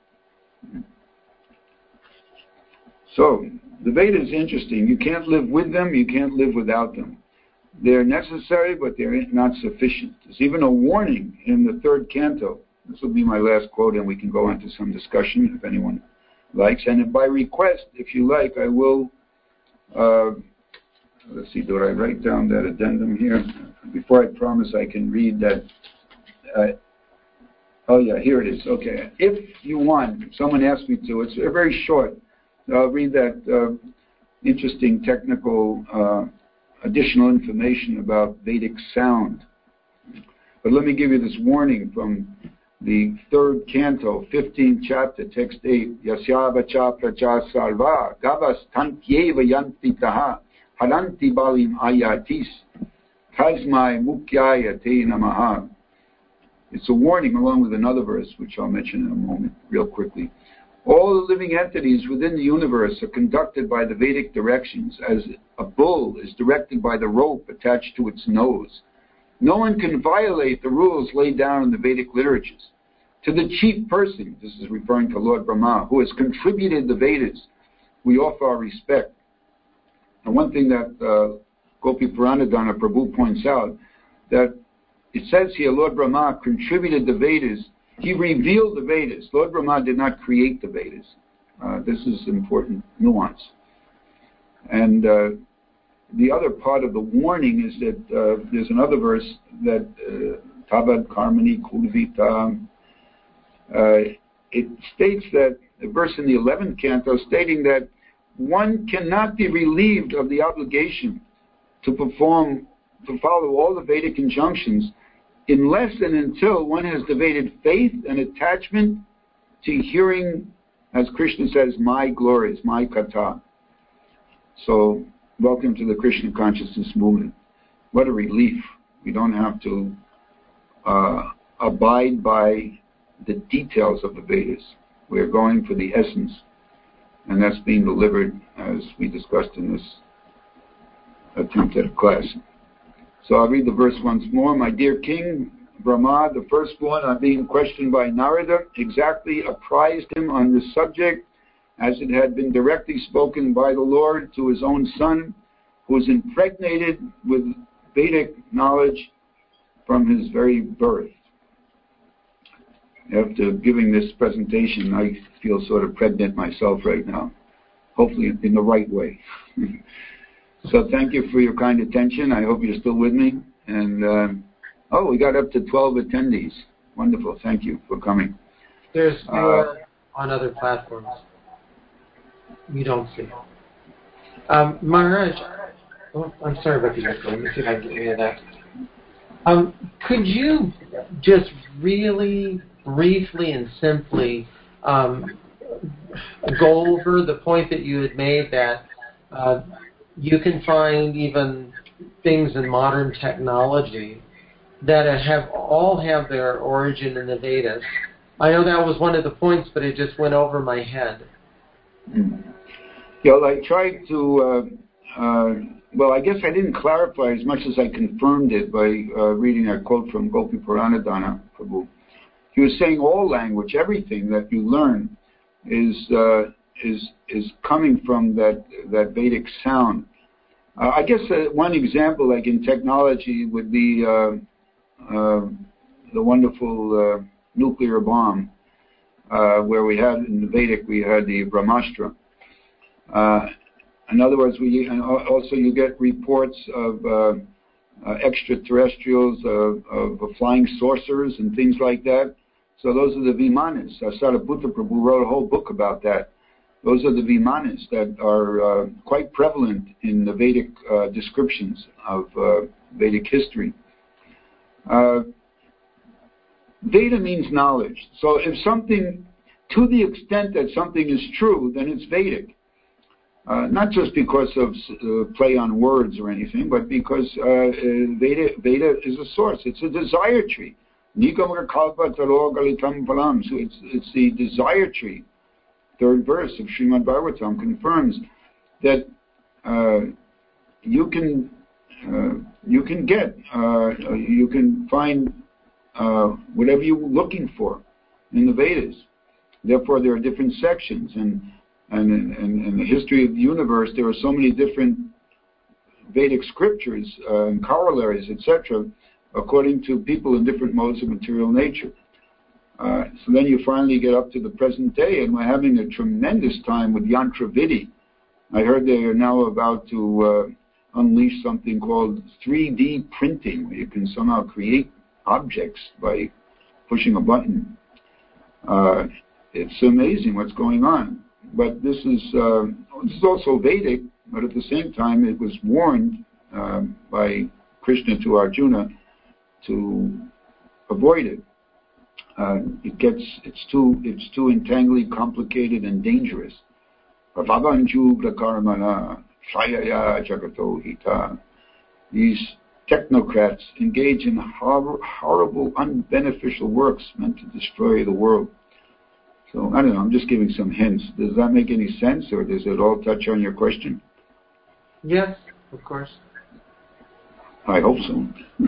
So, the Vedas is interesting. You can't live with them, you can't live without them. They're necessary, but they're not sufficient. There's even a warning in the third canto. This will be my last quote, and we can go into some discussion if anyone likes. And by request, if you like, I will, uh, let's see, do I write down that addendum here? Before I promise I can read that. Uh, oh, yeah, here it is. Okay. If you want, if someone asks me to, it's very short. I'll read that uh, interesting technical uh, additional information about Vedic sound. But let me give you this warning from the third canto, fifteenth chapter, text eight. Yasya vacha praja sarva gavas tantyeva yanti taha haranti balim ayatis tasmai mukyaya te namaha. It's a warning along with another verse, which I'll mention in a moment, real quickly. All the living entities within the universe are conducted by the Vedic directions, as a bull is directed by the rope attached to its nose. No one can violate the rules laid down in the Vedic literatures. To the chief person, this is referring to Lord Brahma, who has contributed the Vedas, we offer our respect. And one thing that uh, Gopi Puranadana Prabhu points out, that it says here, Lord Brahma contributed the Vedas. He revealed the Vedas. Lord Brahma did not create the Vedas. Uh, this is important nuance. And uh, the other part of the warning is that uh, there's another verse that Tavad Karmani Kulvita. Uh, it states that a verse in the eleventh canto stating that one cannot be relieved of the obligation to perform, to follow all the Vedic injunctions unless and until one has devoted faith and attachment to hearing, as Krishna says, my glories, my katha. So, welcome to the Krishna consciousness movement. What a relief. We don't have to uh, abide by the details of the Vedas. We're going for the essence. And that's being delivered, as we discussed in this attempt at a class. So I'll read the verse once more. My dear king, Brahma, the firstborn, on being questioned by Narada, exactly apprised him on this subject, as it had been directly spoken by the Lord to his own son, who was impregnated with Vedic knowledge from his very birth. After giving this presentation, I feel sort of pregnant myself right now, hopefully in the right way. So thank you for your kind attention. I hope you're still with me. And, uh, oh, we got up to twelve attendees. Wonderful. Thank you for coming. There's more uh, on other platforms. You don't see. Um, Maharaj, oh, I'm sorry about the echo. Let me see if I can get rid of that. Um, could you just really briefly and simply um, go over the point that you had made that uh, you can find even things in modern technology that have all have their origin in the Vedas? I know that was one of the points, but it just went over my head. Yeah, well, I tried to, uh, uh, well, I guess I didn't clarify as much as I confirmed it by uh, reading a quote from Gopi Puranadana Prabhu. He was saying all language, everything that you learn is uh, is is coming from that that Vedic sound. Uh, I guess uh, one example, like in technology, would be uh, uh, the wonderful uh, nuclear bomb, uh, where we had in the Vedic we had the Brahmastra. Uh, in other words, we and also you get reports of uh, uh, extraterrestrials, uh, of flying saucers and things like that. So those are the Vimanas. Uh, Sariputta Prabhu wrote a whole book about that. Those are the Vimanas that are uh, quite prevalent in the Vedic uh, descriptions of uh, Vedic history. Uh, Veda means knowledge. So if something, to the extent that something is true, then it's Vedic. Uh, not just because of uh, play on words or anything, but because uh, uh, Veda, Veda is a source. It's a desire tree. Nikamaka kalpa taro galitam palam. So it's, it's the desire tree. Third verse of Srimad Bhagavatam confirms that uh, you can uh, you can get uh, you can find uh, whatever you're looking for in the Vedas. Therefore, there are different sections, and and in, in the history of the universe, there are so many different Vedic scriptures uh, and corollaries, et cetera, according to people in different modes of material nature. Uh, so then you finally get up to the present day, and we're having a tremendous time with Yantra Vidhi. I heard they are now about to uh, unleash something called three D printing, where you can somehow create objects by pushing a button. Uh, it's amazing what's going on. But this is, uh, this is also Vedic, but at the same time it was warned uh, by Krishna to Arjuna to avoid it. Uh, it gets, it's too, it's too entangly, complicated, and dangerous. These technocrats engage in hor- horrible, unbeneficial works meant to destroy the world. So, I don't know, I'm just giving some hints. Does that make any sense, or does it all touch on your question? Yes, of course. I hope so.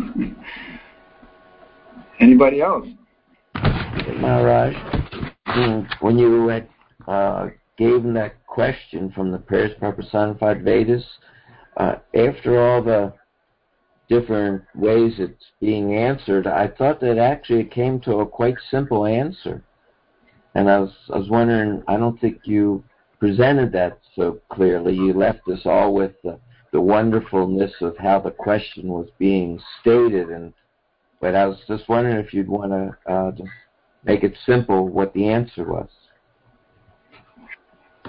Anybody else? Maharaj, when you had, uh, gave him that question from the Prayers for Personified Vedas, uh, after all the different ways it's being answered, I thought that actually it came to a quite simple answer. And I was, I was wondering, I don't think you presented that so clearly. You left us all with the, the wonderfulness of how the question was being stated. And but I was just wondering if you'd want to uh, just make it simple what the answer was.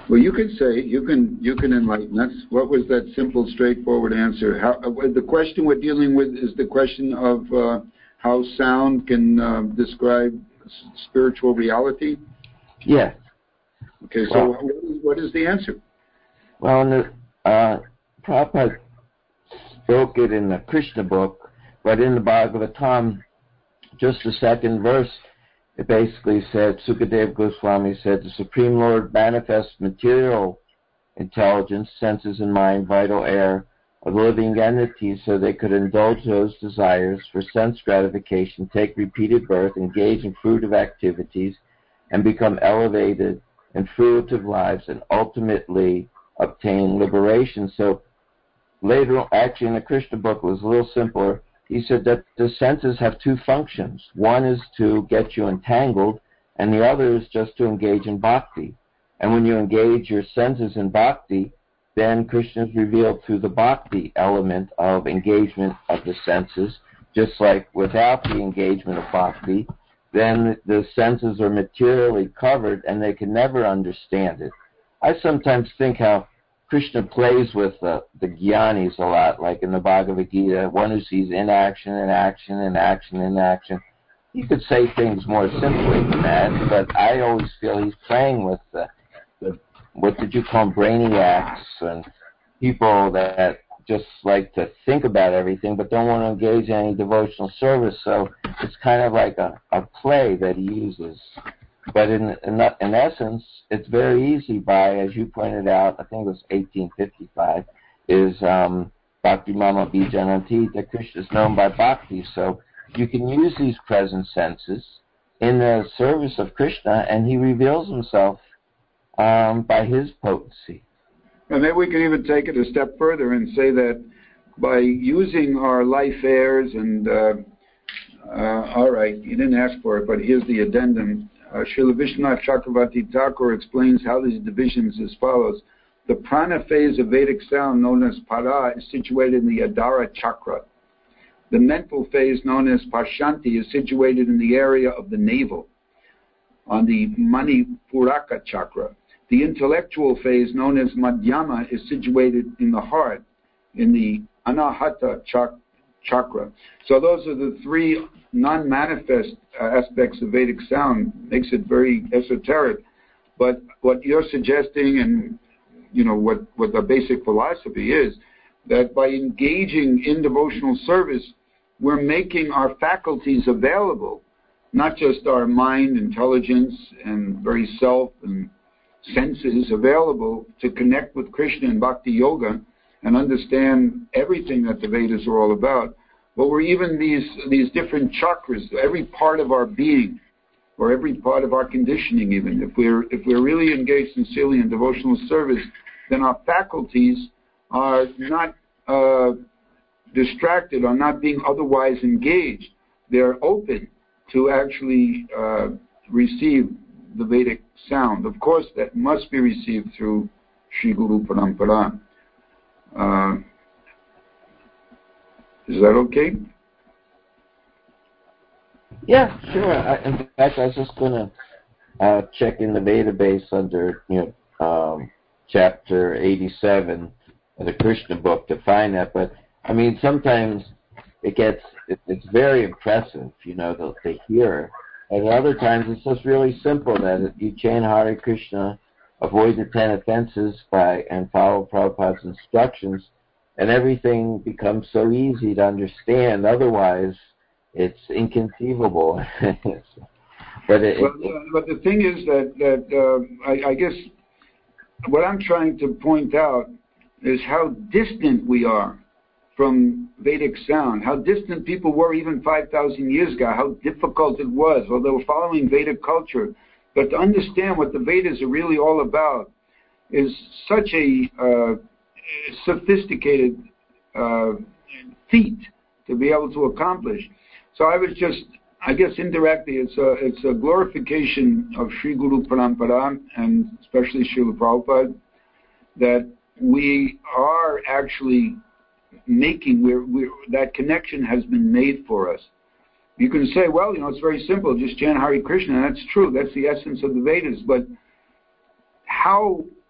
Well, you can say, you can you can enlighten us. What was that simple, straightforward answer? How, uh, the question we're dealing with is the question of uh, how sound can uh, describe s- spiritual reality? Yes. Okay, so Well, what, is, what is the answer? Well, in the, uh, Prabhupada spoke it in the Krishna book, but in the Bhagavatam, just the second verse, it basically said, Sukadeva Goswami said, the Supreme Lord manifests material intelligence, senses and mind, vital air of living entities so they could indulge those desires for sense gratification, take repeated birth, engage in fruitive activities, and become elevated in fruitive lives, and ultimately obtain liberation. So later, actually in the Krishna book, it was a little simpler. He said that the senses have two functions. One is to get you entangled, and the other is just to engage in bhakti. And when you engage your senses in bhakti, then Krishna is revealed through the bhakti element of engagement of the senses. Just like without the engagement of bhakti, then the senses are materially covered and they can never understand it. I sometimes think how Krishna plays with the, the jnanis a lot, like in the Bhagavad Gita, one who sees inaction, inaction, inaction, inaction. He could say things more simply than that, but I always feel he's playing with the, the what did you call them, brainiacs and people that just like to think about everything but don't want to engage in any devotional service. So it's kind of like a, a play that he uses. But in, in in essence, it's very easy by, as you pointed out, I think it was eighteen fifty-five, is um, Bhakti Mama Bijananti, that Krishna is known by Bhakti. So you can use these present senses in the service of Krishna, and he reveals himself um, by his potency. And maybe we can even take it a step further and say that by using our life airs and, uh, uh, all right, you didn't ask for it, but here's the addendum. Uh, Srila Vishwanath Chakravarti Thakur explains how these divisions as follows. The prana phase of Vedic sound, known as para, is situated in the Adara chakra. The mental phase, known as pashanti, is situated in the area of the navel, on the Manipuraka chakra. The intellectual phase, known as madhyama, is situated in the heart, in the Anahata chakra. chakra. So those are the three non-manifest uh, aspects of Vedic sound. Makes it very esoteric. But what you're suggesting, and you know what, what the basic philosophy is, that by engaging in devotional service, we're making our faculties available, not just our mind, intelligence, and very self and senses available to connect with Krishna and Bhakti Yoga and understand everything that the Vedas are all about. But we're even these these different chakras, every part of our being, or every part of our conditioning even. If we're if we're really engaged sincerely in devotional service, then our faculties are not uh, distracted, are not being otherwise engaged. They're open to actually uh, receive the Vedic sound. Of course, that must be received through Sri Guru Parampara. Uh, is that okay? Yeah, sure. I, in fact, I was just going to uh, check in the database under, you know, um, chapter eighty-seven of the Krishna book to find that. But I mean, sometimes it gets it, it's very impressive, you know, to, to hear. And other times it's just really simple that you chant Hare Krishna, avoid the ten offenses by and follow Prabhupada's instructions, and everything becomes so easy to understand. Otherwise, it's inconceivable. but it, well, it, uh, but the thing is that that uh, I, I guess what I'm trying to point out is how distant we are from Vedic sound, how distant people were even five thousand years ago, how difficult it was, well, they were following Vedic culture. But to understand what the Vedas are really all about is such a uh, sophisticated uh, feat to be able to accomplish. So I was just, I guess indirectly, it's a, it's a glorification of Sri Guru Parampara, and especially Srila Prabhupada, that we are actually making, we're, we're, that connection has been made for us. You can say, well, you know, it's very simple, just chant Hare Krishna. That's true, that's the essence of the Vedas. But how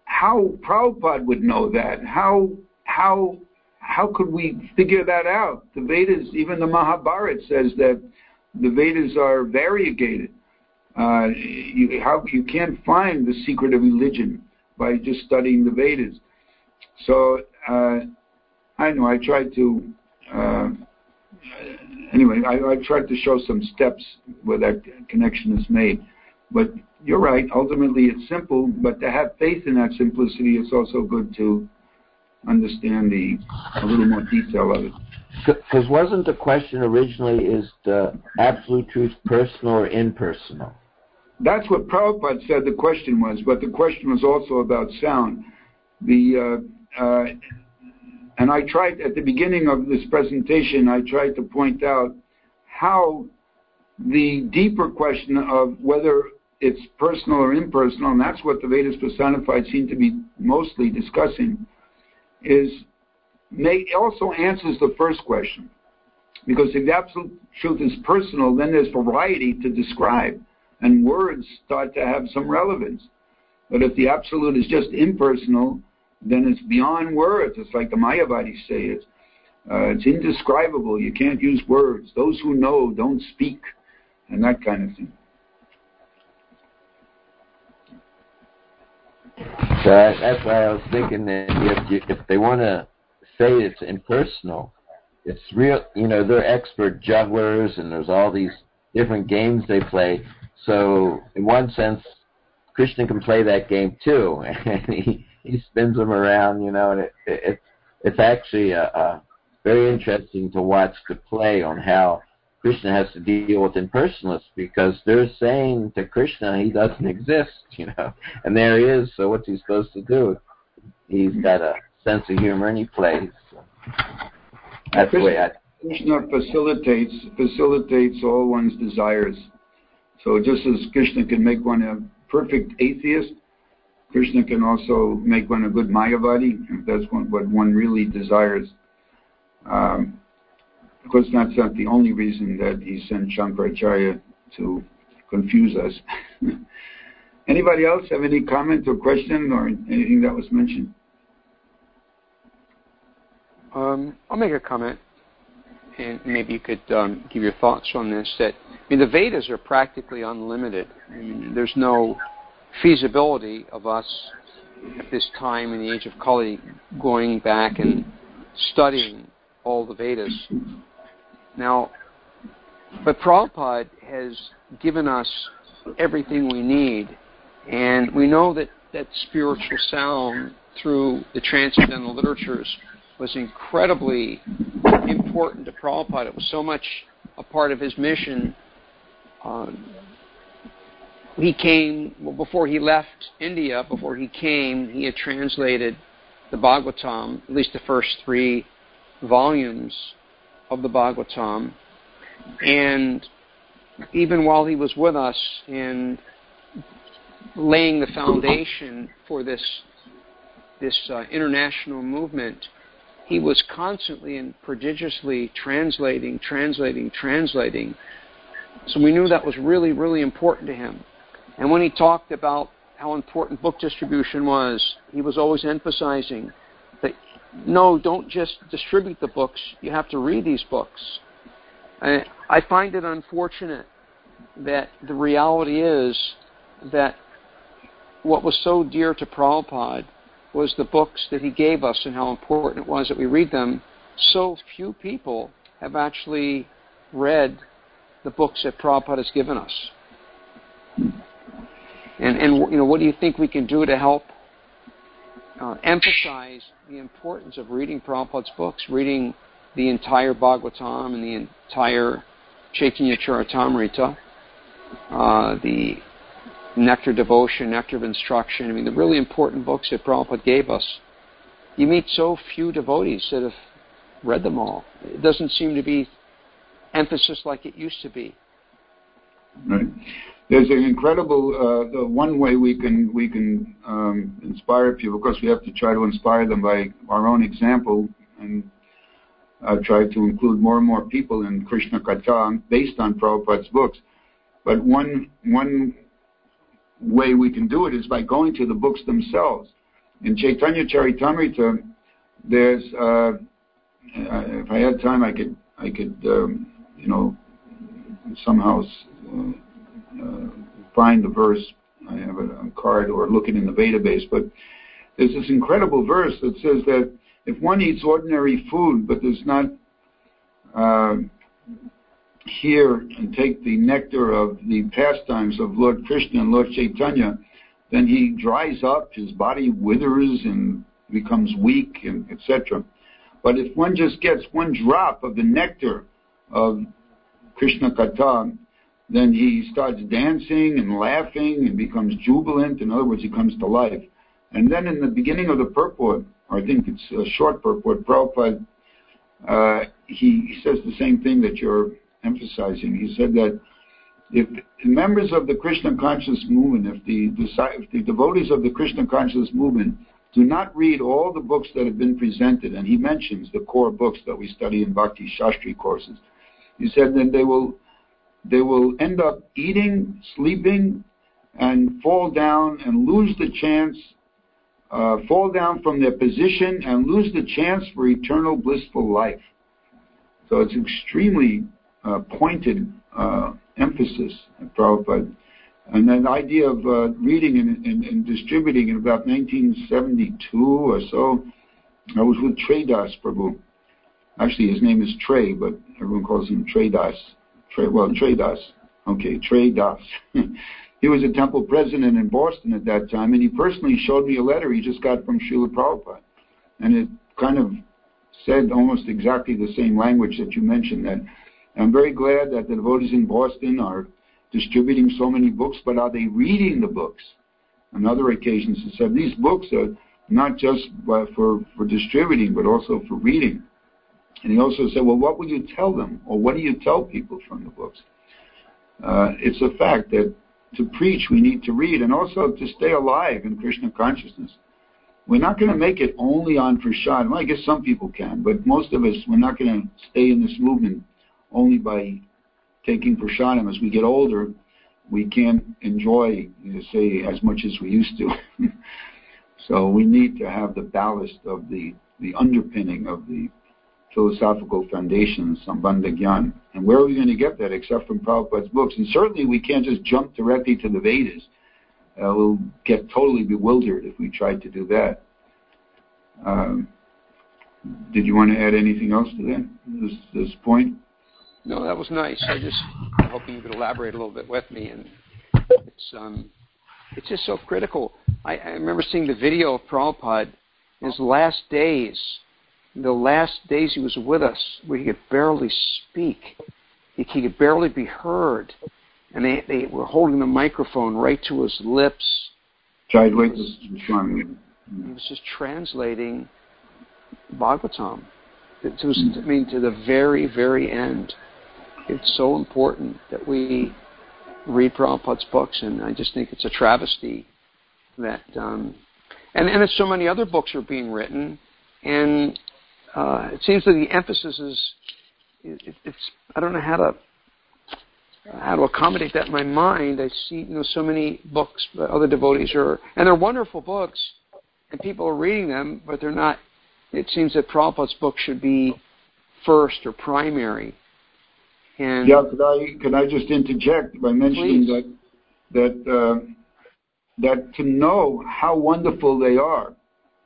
how Prabhupada would know that? How how how could we figure that out? The Vedas, even the Mahabharata says that the Vedas are variegated. Uh, you, how you can't find the secret of religion by just studying the Vedas. So uh, I know I tried to. Uh, anyway, I, I tried to show some steps where that connection is made. But you're right. Ultimately, it's simple. But to have faith in that simplicity, it's also good to understand the a little more detail of it. Because wasn't the question originally, is the absolute truth personal or impersonal? That's what Prabhupada said the question was, but the question was also about sound. The uh, uh, and I tried at the beginning of this presentation, I tried to point out how the deeper question of whether it's personal or impersonal, and that's what the Vedas personified seem to be mostly discussing, is may also answers the first question. Because if the absolute truth is personal, then there's variety to describe, and words start to have some relevance. But if the absolute is just impersonal, then it's beyond words. It's like the Mayavadis say it. Uh, it's indescribable. You can't use words. Those who know don't speak, and that kind of thing. So that's why I was thinking that if, you, if they want to say it's impersonal, it's real. You know, they're expert jugglers, and there's all these different games they play. So in one sense, Krishna can play that game too, and he, he spins them around. You know, and it, it it's actually a, a very interesting to watch the play on how Krishna has to deal with impersonalists, because they're saying to Krishna he doesn't exist, you know, and there he is. So what's he supposed to do? He's got a sense of humor and he plays. So that's Krishna, the way I. Krishna facilitates facilitates all one's desires. So just as Krishna can make one a perfect atheist, Krishna can also make one a good Mayavadi, if that's one, what one really desires. Um, Of course, that's not the only reason that he sent Shankaracharya to confuse us. Anybody else have any comment or question or anything that was mentioned? Um, I'll make a comment, and maybe you could um, give your thoughts on this. That I mean, the Vedas are practically unlimited. I mean, there's no feasibility of us at this time in the age of Kali going back and studying all the Vedas. Now, but Prabhupada has given us everything we need, and we know that, that spiritual sound through the transcendental literatures was incredibly important to Prabhupada. It was so much a part of his mission. Um, he came, well, before he left India, before he came, he had translated the Bhagavatam, at least the first three volumes of the Bhagavatam, and even while he was with us in laying the foundation for this this uh, international movement, he was constantly and prodigiously translating, translating, translating. So we knew that was really, really important to him. And when he talked about how important book distribution was, he was always emphasizing that no, don't just distribute the books. You have to read these books. And I find it unfortunate that the reality is that what was so dear to Prabhupada was the books that he gave us and how important it was that we read them. So few people have actually read the books that Prabhupada has given us. And, and you know, what do you think we can do to help Uh, emphasize the importance of reading Prabhupada's books, reading the entire Bhagavatam and the entire Chaitanya Charitamrita, uh, the Nectar Devotion, Nectar of Instruction. I mean, the really important books that Prabhupada gave us. You meet so few devotees that have read them all. It doesn't seem to be emphasis like it used to be. Right. There's an incredible, uh, the one way we can we can um, inspire people. Of course, we have to try to inspire them by our own example, and uh, try to include more and more people in Krishna Katha based on Prabhupada's books. But one one way we can do it is by going to the books themselves. in Chaitanya Charitamrita, there's, uh, if I had time, I could, I could, um, you know, somehow uh, uh, find the verse. I have a, a card or look it in the database, but there's this incredible verse that says that if one eats ordinary food but does not uh, hear and take the nectar of the pastimes of Lord Krishna and Lord Chaitanya, then he dries up, his body withers and becomes weak, and et cetera. But if one just gets one drop of the nectar of Krishna Katha, then he starts dancing and laughing and becomes jubilant. In other words, he comes to life. And then in the beginning of the purport, or I think it's a short purport, Prabhupada, uh, he, he says the same thing that you're emphasizing. He said that if members of the Krishna conscious movement, if the, if the devotees of the Krishna conscious movement do not read all the books that have been presented, and he mentions the core books that we study in Bhakti Shastri courses, he said then they will they will end up eating, sleeping, and fall down and lose the chance, uh, fall down from their position and lose the chance for eternal blissful life. So it's extremely uh, pointed uh, emphasis at Prabhupada. And that idea of uh, reading and, and, and distributing in about nineteen seventy-two or so, I was with Trey Das Prabhu. Actually, his name is Trey, but everyone calls him Trey Das. Trey, well, Trey Das. Okay, Trey Das. He was a temple president in Boston at that time, and he personally showed me a letter he just got from Srila Prabhupada. And it kind of said almost exactly the same language that you mentioned. That I'm very glad that the devotees in Boston are distributing so many books, but are they reading the books? On other occasions, he said these books are not just for, for distributing, but also for reading. And he also said, well, what will you tell them? Or what do you tell people from the books? Uh, it's a fact that to preach, we need to read, and also to stay alive in Krishna consciousness. We're not going to make it only on prashad. Well, I guess some people can, but most of us, we're not going to stay in this movement only by taking prasadam. As we get older, we can't enjoy, you know, say, as much as we used to. So we need to have the ballast of the, the underpinning of the philosophical foundations, Sambandha Gyan. And where are we going to get that except from Prabhupada's books? And certainly we can't just jump directly to the Vedas. Uh, we'll get totally bewildered if we tried to do that. Um, did you want to add anything else to that, this, this point? No, that was nice. I just hoping you could elaborate a little bit with me. And it's um, it's just so critical. I, I remember seeing the video of Prabhupada in his last days. The last days he was with us, where he could barely speak. He, he could barely be heard. And they, they were holding the microphone right to his lips. He was, he was just translating Bhagavatam. It was, I mean, to the very, very end. It's so important that we read Prabhupada's books, and I just think it's a travesty that, um, and, and so many other books are being written, and uh, it seems that the emphasis is, it, it's, I don't know how to, how to accommodate that in my mind. I see, you know, so many books that other devotees are, and they're wonderful books, and people are reading them, but they're not, it seems that Prabhupada's book should be first or primary. And yeah, could I could I just interject by mentioning please. that that uh, that to know how wonderful they are,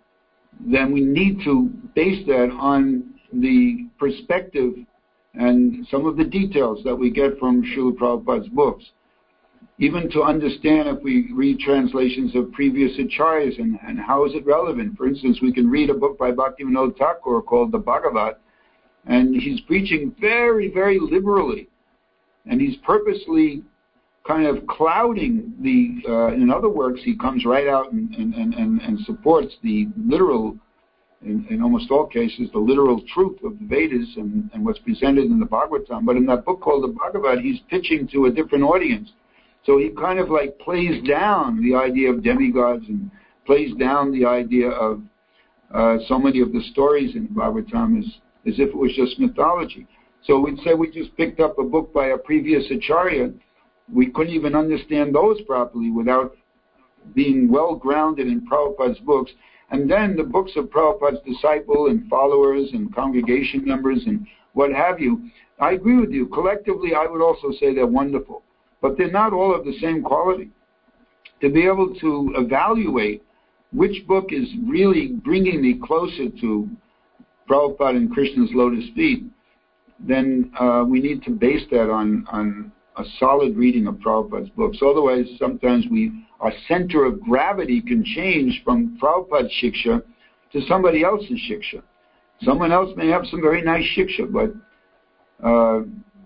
then we need to base that on the perspective and some of the details that we get from Srila Prabhupada's books. Even to understand, if we read translations of previous acharyas, and, and how is it relevant? For instance, we can read a book by Bhaktivinoda Thakur called the Bhagavat, and he's preaching very, very liberally. And he's purposely kind of clouding the, uh, in other words, he comes right out and, and, and, and supports the literal, in, in almost all cases, the literal truth of the Vedas and, and what's presented in the Bhagavatam. But in that book called the Bhagavat, he's pitching to a different audience. So he kind of like plays down the idea of demigods and plays down the idea of uh, so many of the stories in Bhagavatam as, as if it was just mythology. So we'd say we just picked up a book by a previous acharya. We couldn't even understand those properly without being well grounded in Prabhupada's books. And then the books of Prabhupada's disciple and followers and congregation members and what have you, I agree with you. Collectively, I would also say they're wonderful. But they're not all of the same quality. To be able to evaluate which book is really bringing me closer to Prabhupada and Krishna's lotus feet, then uh, we need to base that on, on a solid reading of Prabhupada's books. Otherwise, sometimes we our center of gravity can change from Prabhupada's shiksha to somebody else's shiksha. Someone else may have some very nice shiksha, but uh,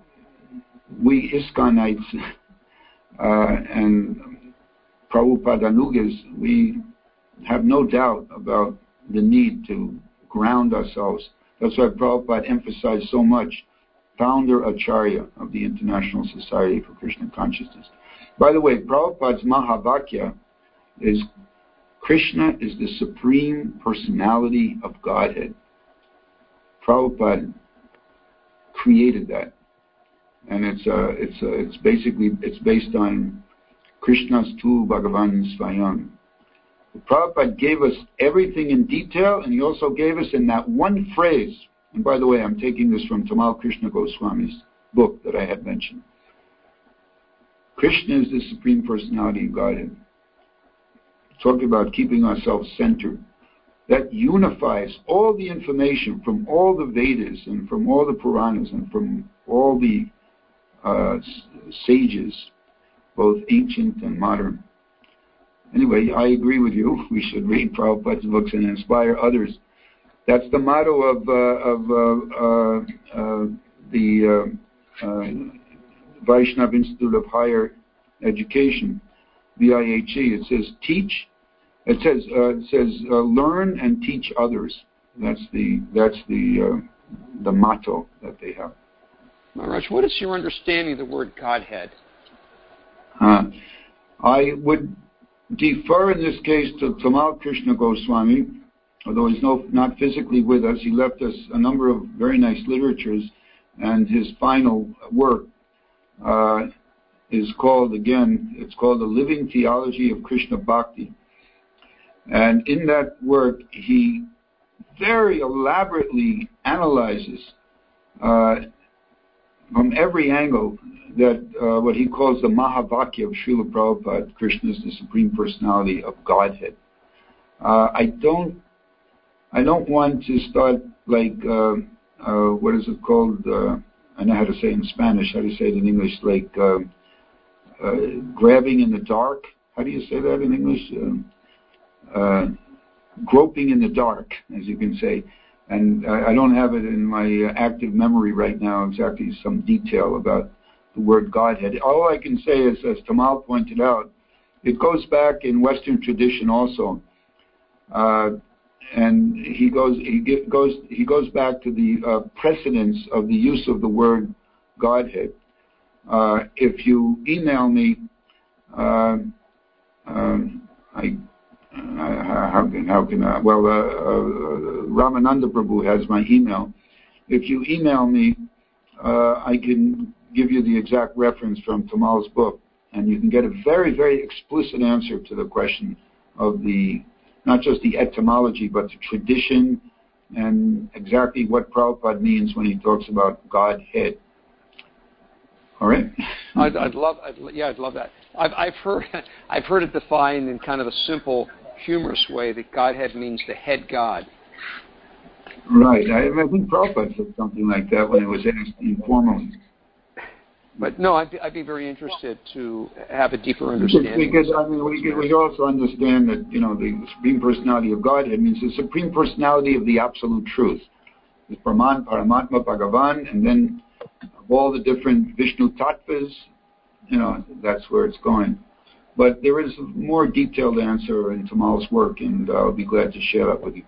we ISKCONites uh, and Prabhupadanugas, we have no doubt about the need to ground ourselves. That's why Prabhupada emphasized so much, founder Acharya of the International Society for Krishna Consciousness. By the way, Prabhupada's Mahavakya is Krishna is the Supreme Personality of Godhead. Prabhupada created that, and it's uh, it's uh, it's basically it's based on Krishna's tu Bhagavan Svayam. Prabhupada gave us everything in detail, and he also gave us in that one phrase. And by the way, I'm taking this from Tamal Krishna Goswami's book that I had mentioned. Krishna is the Supreme Personality of Godhead. Talking about keeping ourselves centered. That unifies all the information from all the Vedas and from all the Puranas and from all the uh, sages, both ancient and modern. Anyway, I agree with you. We should read Prabhupada's books and inspire others. That's the motto of, uh, of uh, uh, uh, the uh, uh, Vaishnava Institute of Higher Education, V I H E. It says teach. It says uh, it says uh, learn and teach others. That's the that's the uh, the motto that they have. Maharaj, what is your understanding of the word Godhead? Uh, I would defer in this case to Tamal Krishna Goswami, although he's no, not physically with us. He left us a number of very nice literatures, and his final work uh, is called, again, it's called The Living Theology of Krishna Bhakti. And in that work, he very elaborately analyzes uh, from every angle that uh, what he calls the Mahavakya of Srila Prabhupada, Krishna is the Supreme Personality of Godhead. Uh, I don't, I don't want to start like uh, uh, what is it called? Uh, I know how to say it in Spanish. How do you say it in English? Like uh, uh, grabbing in the dark. How do you say that in English? Uh, uh, groping in the dark, as you can say. And I, I don't have it in my uh, active memory right now exactly some detail about the word Godhead. All I can say is, as Tamal pointed out, it goes back in Western tradition also, uh, and he goes he goes he goes back to the uh, precedence of the use of the word Godhead. Uh, if you email me, uh, uh, I. Uh, how can how can I, well uh, uh, Ramananda Prabhu has my email. If you email me, uh, I can give you the exact reference from Tamal's book, and you can get a very very explicit answer to the question of the not just the etymology but the tradition and exactly what Prabhupada means when he talks about Godhead. All right. I'd, I'd love, I'd, yeah, I'd love that. I've, I've heard, I've heard it defined in kind of a simple, humorous way that Godhead means the head God. Right. I, I think Prabhupada said something like that when it was asked informally. But no, I'd be, I'd be very interested to have a deeper understanding. Because I mean, we could, we also understand that you know the Supreme Personality of Godhead means the Supreme Personality of the Absolute Truth. It's Brahman, Paramatma, Bhagavan, and then of all the different Vishnu Tattvas, you know, that's where it's going. But there is a more detailed answer in Tamal's work, and I'll be glad to share that with you.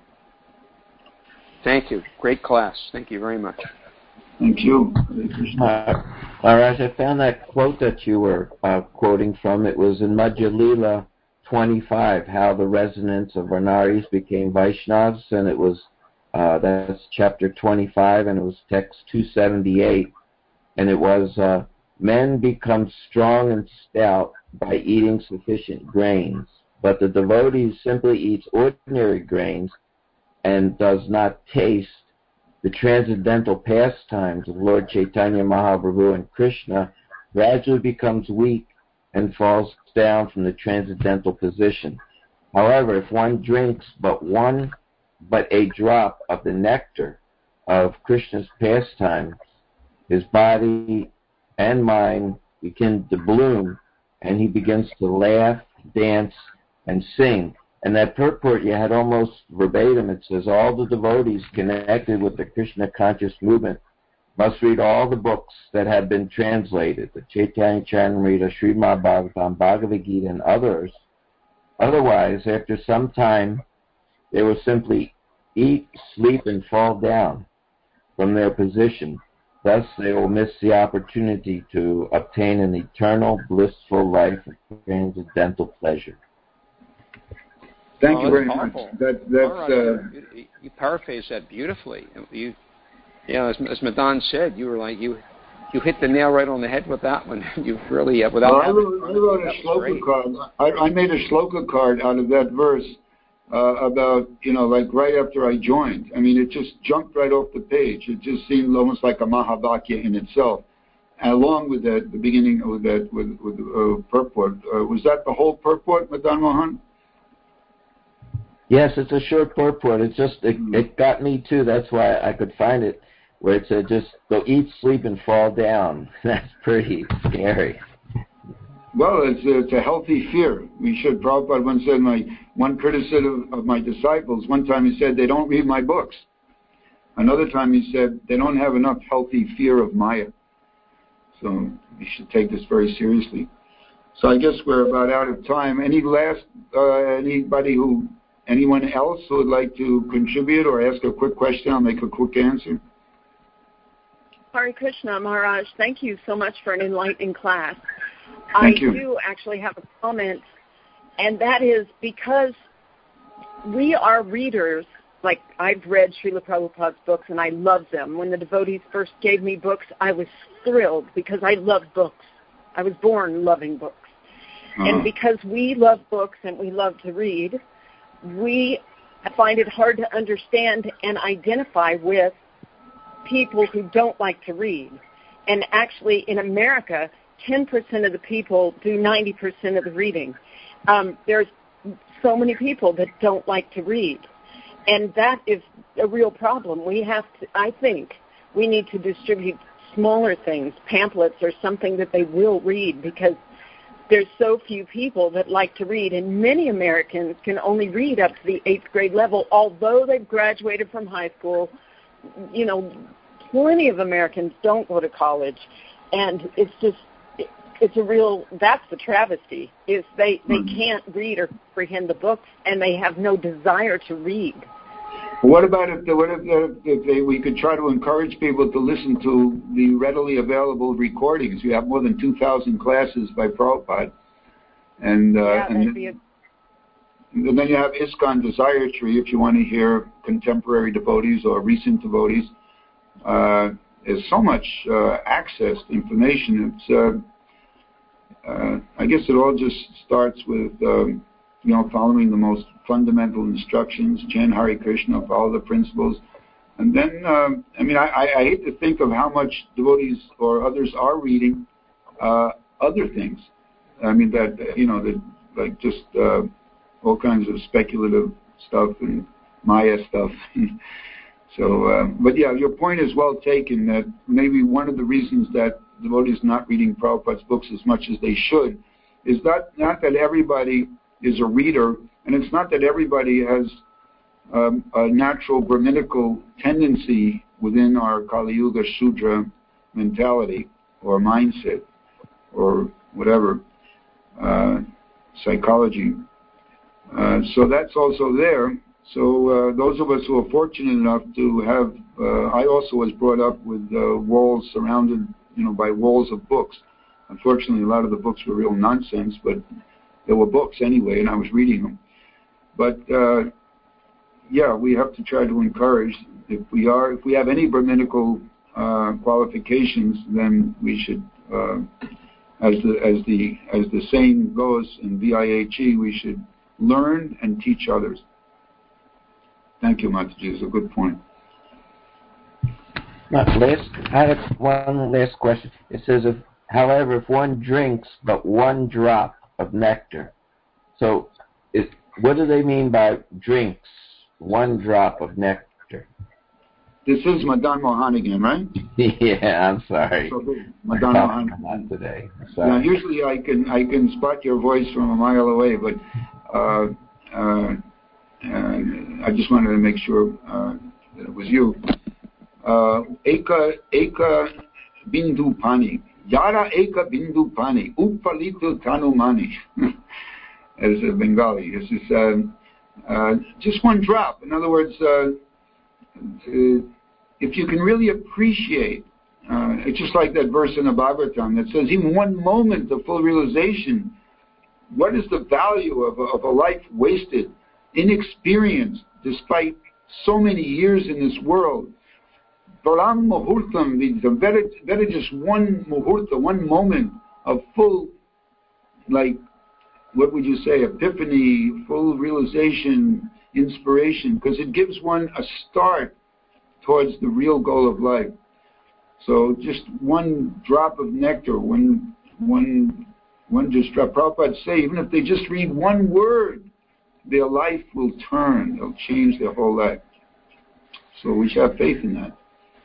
Thank you. Great class. Thank you very much. Thank you. Uh, Maharaj, I found that quote that you were uh, quoting from. It was in Madhya Lila twenty-five, how the resonance of Varnaris became Vaishnavas, and it was, uh, that's chapter twenty-five, and it was text two seventy-eight. And it was, uh, men become strong and stout by eating sufficient grains, but the devotee simply eats ordinary grains and does not taste the transcendental pastimes of Lord Chaitanya Mahaprabhu and Krishna, gradually becomes weak and falls down from the transcendental position. However, if one drinks but one, but a drop of the nectar of Krishna's pastimes, his body and mind begin to bloom, and he begins to laugh, dance, and sing. And that purport you had almost verbatim. It says all the devotees connected with the Krishna conscious movement must read all the books that have been translated, the Chaitanya Charitamrita, Srimad Bhagavatam, Bhagavad Gita, and others. Otherwise, after some time, they will simply eat, sleep, and fall down from their position. Thus, they will miss the opportunity to obtain an eternal, blissful life of transcendental pleasure. Thank oh, you very powerful. much. That, that's, uh, you, you, you paraphrased that beautifully. You, you know, as, as Madan said, you were like you, you hit the nail right on the head with that one. You really, uh, without. Well, I wrote, I wrote a shloka card. I, I made a shloka card out of that verse uh, about, you know, like right after I joined. I mean, it just jumped right off the page. It just seemed almost like a Mahavakya in itself. And along with that, the beginning of that, with with uh, purport, uh, was that the whole purport, Madan Mohan? Yes, it's a short purport. It just it, it got me too. That's why I could find it, where it said just go eat, sleep, and fall down. That's pretty scary. Well, it's a, it's a healthy fear. We should. Prabhupada once said, my one criticism of, of my disciples. One time he said they don't read my books. Another time he said they don't have enough healthy fear of Maya. So we should take this very seriously. So I guess we're about out of time. Any last uh, anybody who. Anyone else who would like to contribute or ask a quick question? I'll make a quick answer. Hare Krishna, Maharaj. Thank you so much for an enlightening class. Thank I you. do actually have a comment, and that is because we are readers. Like, I've read Srila Prabhupada's books, and I love them. When the devotees first gave me books, I was thrilled because I love books. I was born loving books. Uh-huh. And because we love books and we love to read, we find it hard to understand and identify with people who don't like to read. And actually, in America, ten percent of the people do ninety percent of the reading. Um, there's so many people that don't like to read. And that is a real problem. We have to, I think, we need to distribute smaller things, pamphlets or something that they will read, because there's so few people that like to read, and many Americans can only read up to the eighth grade level, although they've graduated from high school. You know, plenty of Americans don't go to college, and it's just, it's a real, that's the travesty, is they, they can't read or comprehend the books, and they have no desire to read. What about if, the, what if, if they, we could try to encourage people to listen to the readily available recordings? You have more than two thousand classes by Prabhupada. And, uh, yeah, and, that'd be a... and then you have ISKCON Desire Tree if you want to hear contemporary devotees or recent devotees. Uh, there's so much uh, access to information. It's, uh, uh, I guess it all just starts with, um, you know, following the most fundamental instructions, chant Hare Krishna, follow the principles. And then, um, I mean, I, I hate to think of how much devotees or others are reading uh, other things. I mean, that, you know, that, like just uh, all kinds of speculative stuff and Maya stuff. So, uh, but yeah, your point is well taken, that maybe one of the reasons that devotees are not reading Prabhupada's books as much as they should is not, not that everybody is a reader, and it's not that everybody has um, a natural Brahminical tendency within our Kali Yuga Shudra mentality or mindset or whatever, uh, psychology. Uh, so that's also there. So uh, those of us who are fortunate enough to have, uh, I also was brought up with uh, walls surrounded, you know, by walls of books. Unfortunately, a lot of the books were real nonsense, but there were books anyway, and I was reading them. But uh, yeah, we have to try to encourage. If we are, if we have any Brahminical uh, qualifications, then we should, uh, as the as the as the saying goes in V I H E, we should learn, and teach others. Thank you, Mataji. It's a good point. Now, last, I have one last question. It says, if, however, if one drinks but one drop of nectar, so is, what do they mean by drinks, one drop of nectar? This is Madan Mohan again, right? Yeah, I'm sorry. So, Madan Mohan. Not today. Now, usually I can I can spot your voice from a mile away, but uh, uh, uh, I just wanted to make sure uh, that it was you. Uh, eka eka bindu pani, yara eka bindu pani, uppalito tanumani. As a Bengali, this is uh, uh, just one drop. In other words, uh, uh, if you can really appreciate, uh, it's just like that verse in the Bhagavatam that says, even one moment of full realization, what is the value of a, of a life wasted, inexperienced, despite so many years in this world? Varam muhurtam vidam, better just one muhurta, one moment of full, like, what would you say, epiphany, full realization, inspiration, because it gives one a start towards the real goal of life. So just one drop of nectar, one, one, one just drop. Prabhupada say, even if they just read one word, their life will turn. They'll change their whole life. So we should have faith in that.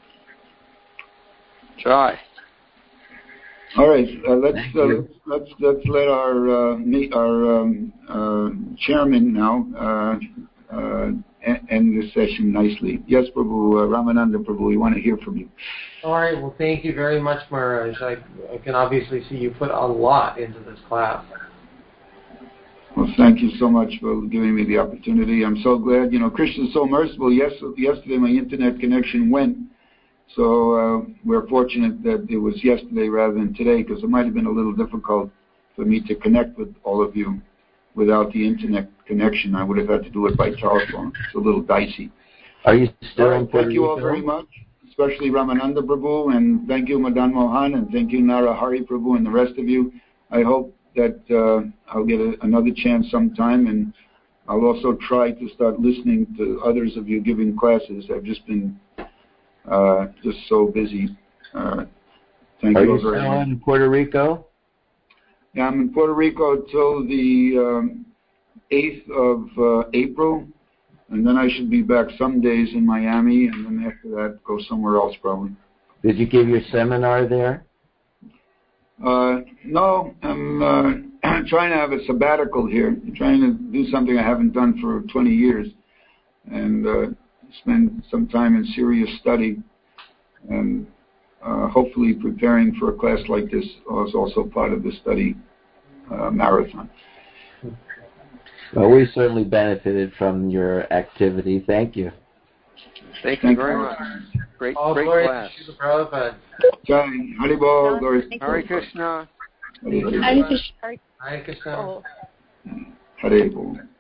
Try. All right, uh, let's, uh, let's let's let's let our uh, meet our um, uh, chairman now uh, uh, end this session nicely. Yes, Prabhu, uh, Ramananda Prabhu, we want to hear from you. All right. Well, thank you very much, Maharaj. I, I can obviously see you put a lot into this class. Well, thank you so much for giving me the opportunity. I'm so glad. You know, Krishna's so merciful. Yes, yesterday my internet connection went. So uh, we're fortunate that it was yesterday rather than today, because it might have been a little difficult for me to connect with all of you without the internet connection. I would have had to do it by telephone. It's a little dicey. Are you still right, in Puerto Thank you all Rico? very much, especially Ramananda Prabhu, and thank you Madan Mohan, and thank you Nara Hari Prabhu and the rest of you. I hope that uh, I'll get a, another chance sometime, and I'll also try to start listening to others of you giving classes. I've just been Uh, just so busy. Uh, thank Are you, you very still much. in Puerto Rico? Yeah, I'm in Puerto Rico till the um, eighth of uh, April, and then I should be back some days in Miami, and then after that go somewhere else probably. Did you give your seminar there? Uh, no, I'm uh, trying to have a sabbatical here. I'm trying to do something I haven't done for twenty years, and uh, spend some time in serious study, and uh, hopefully preparing for a class like this is also part of the study uh, marathon. Well, we certainly benefited from your activity. Thank you. Thank, Thank you very you. much. Great, All great glory class. to Prabhupada. Jai, Haribol, glory. Hare Krishna. Hare Hare Krishna. Hare Krishna. Haribol.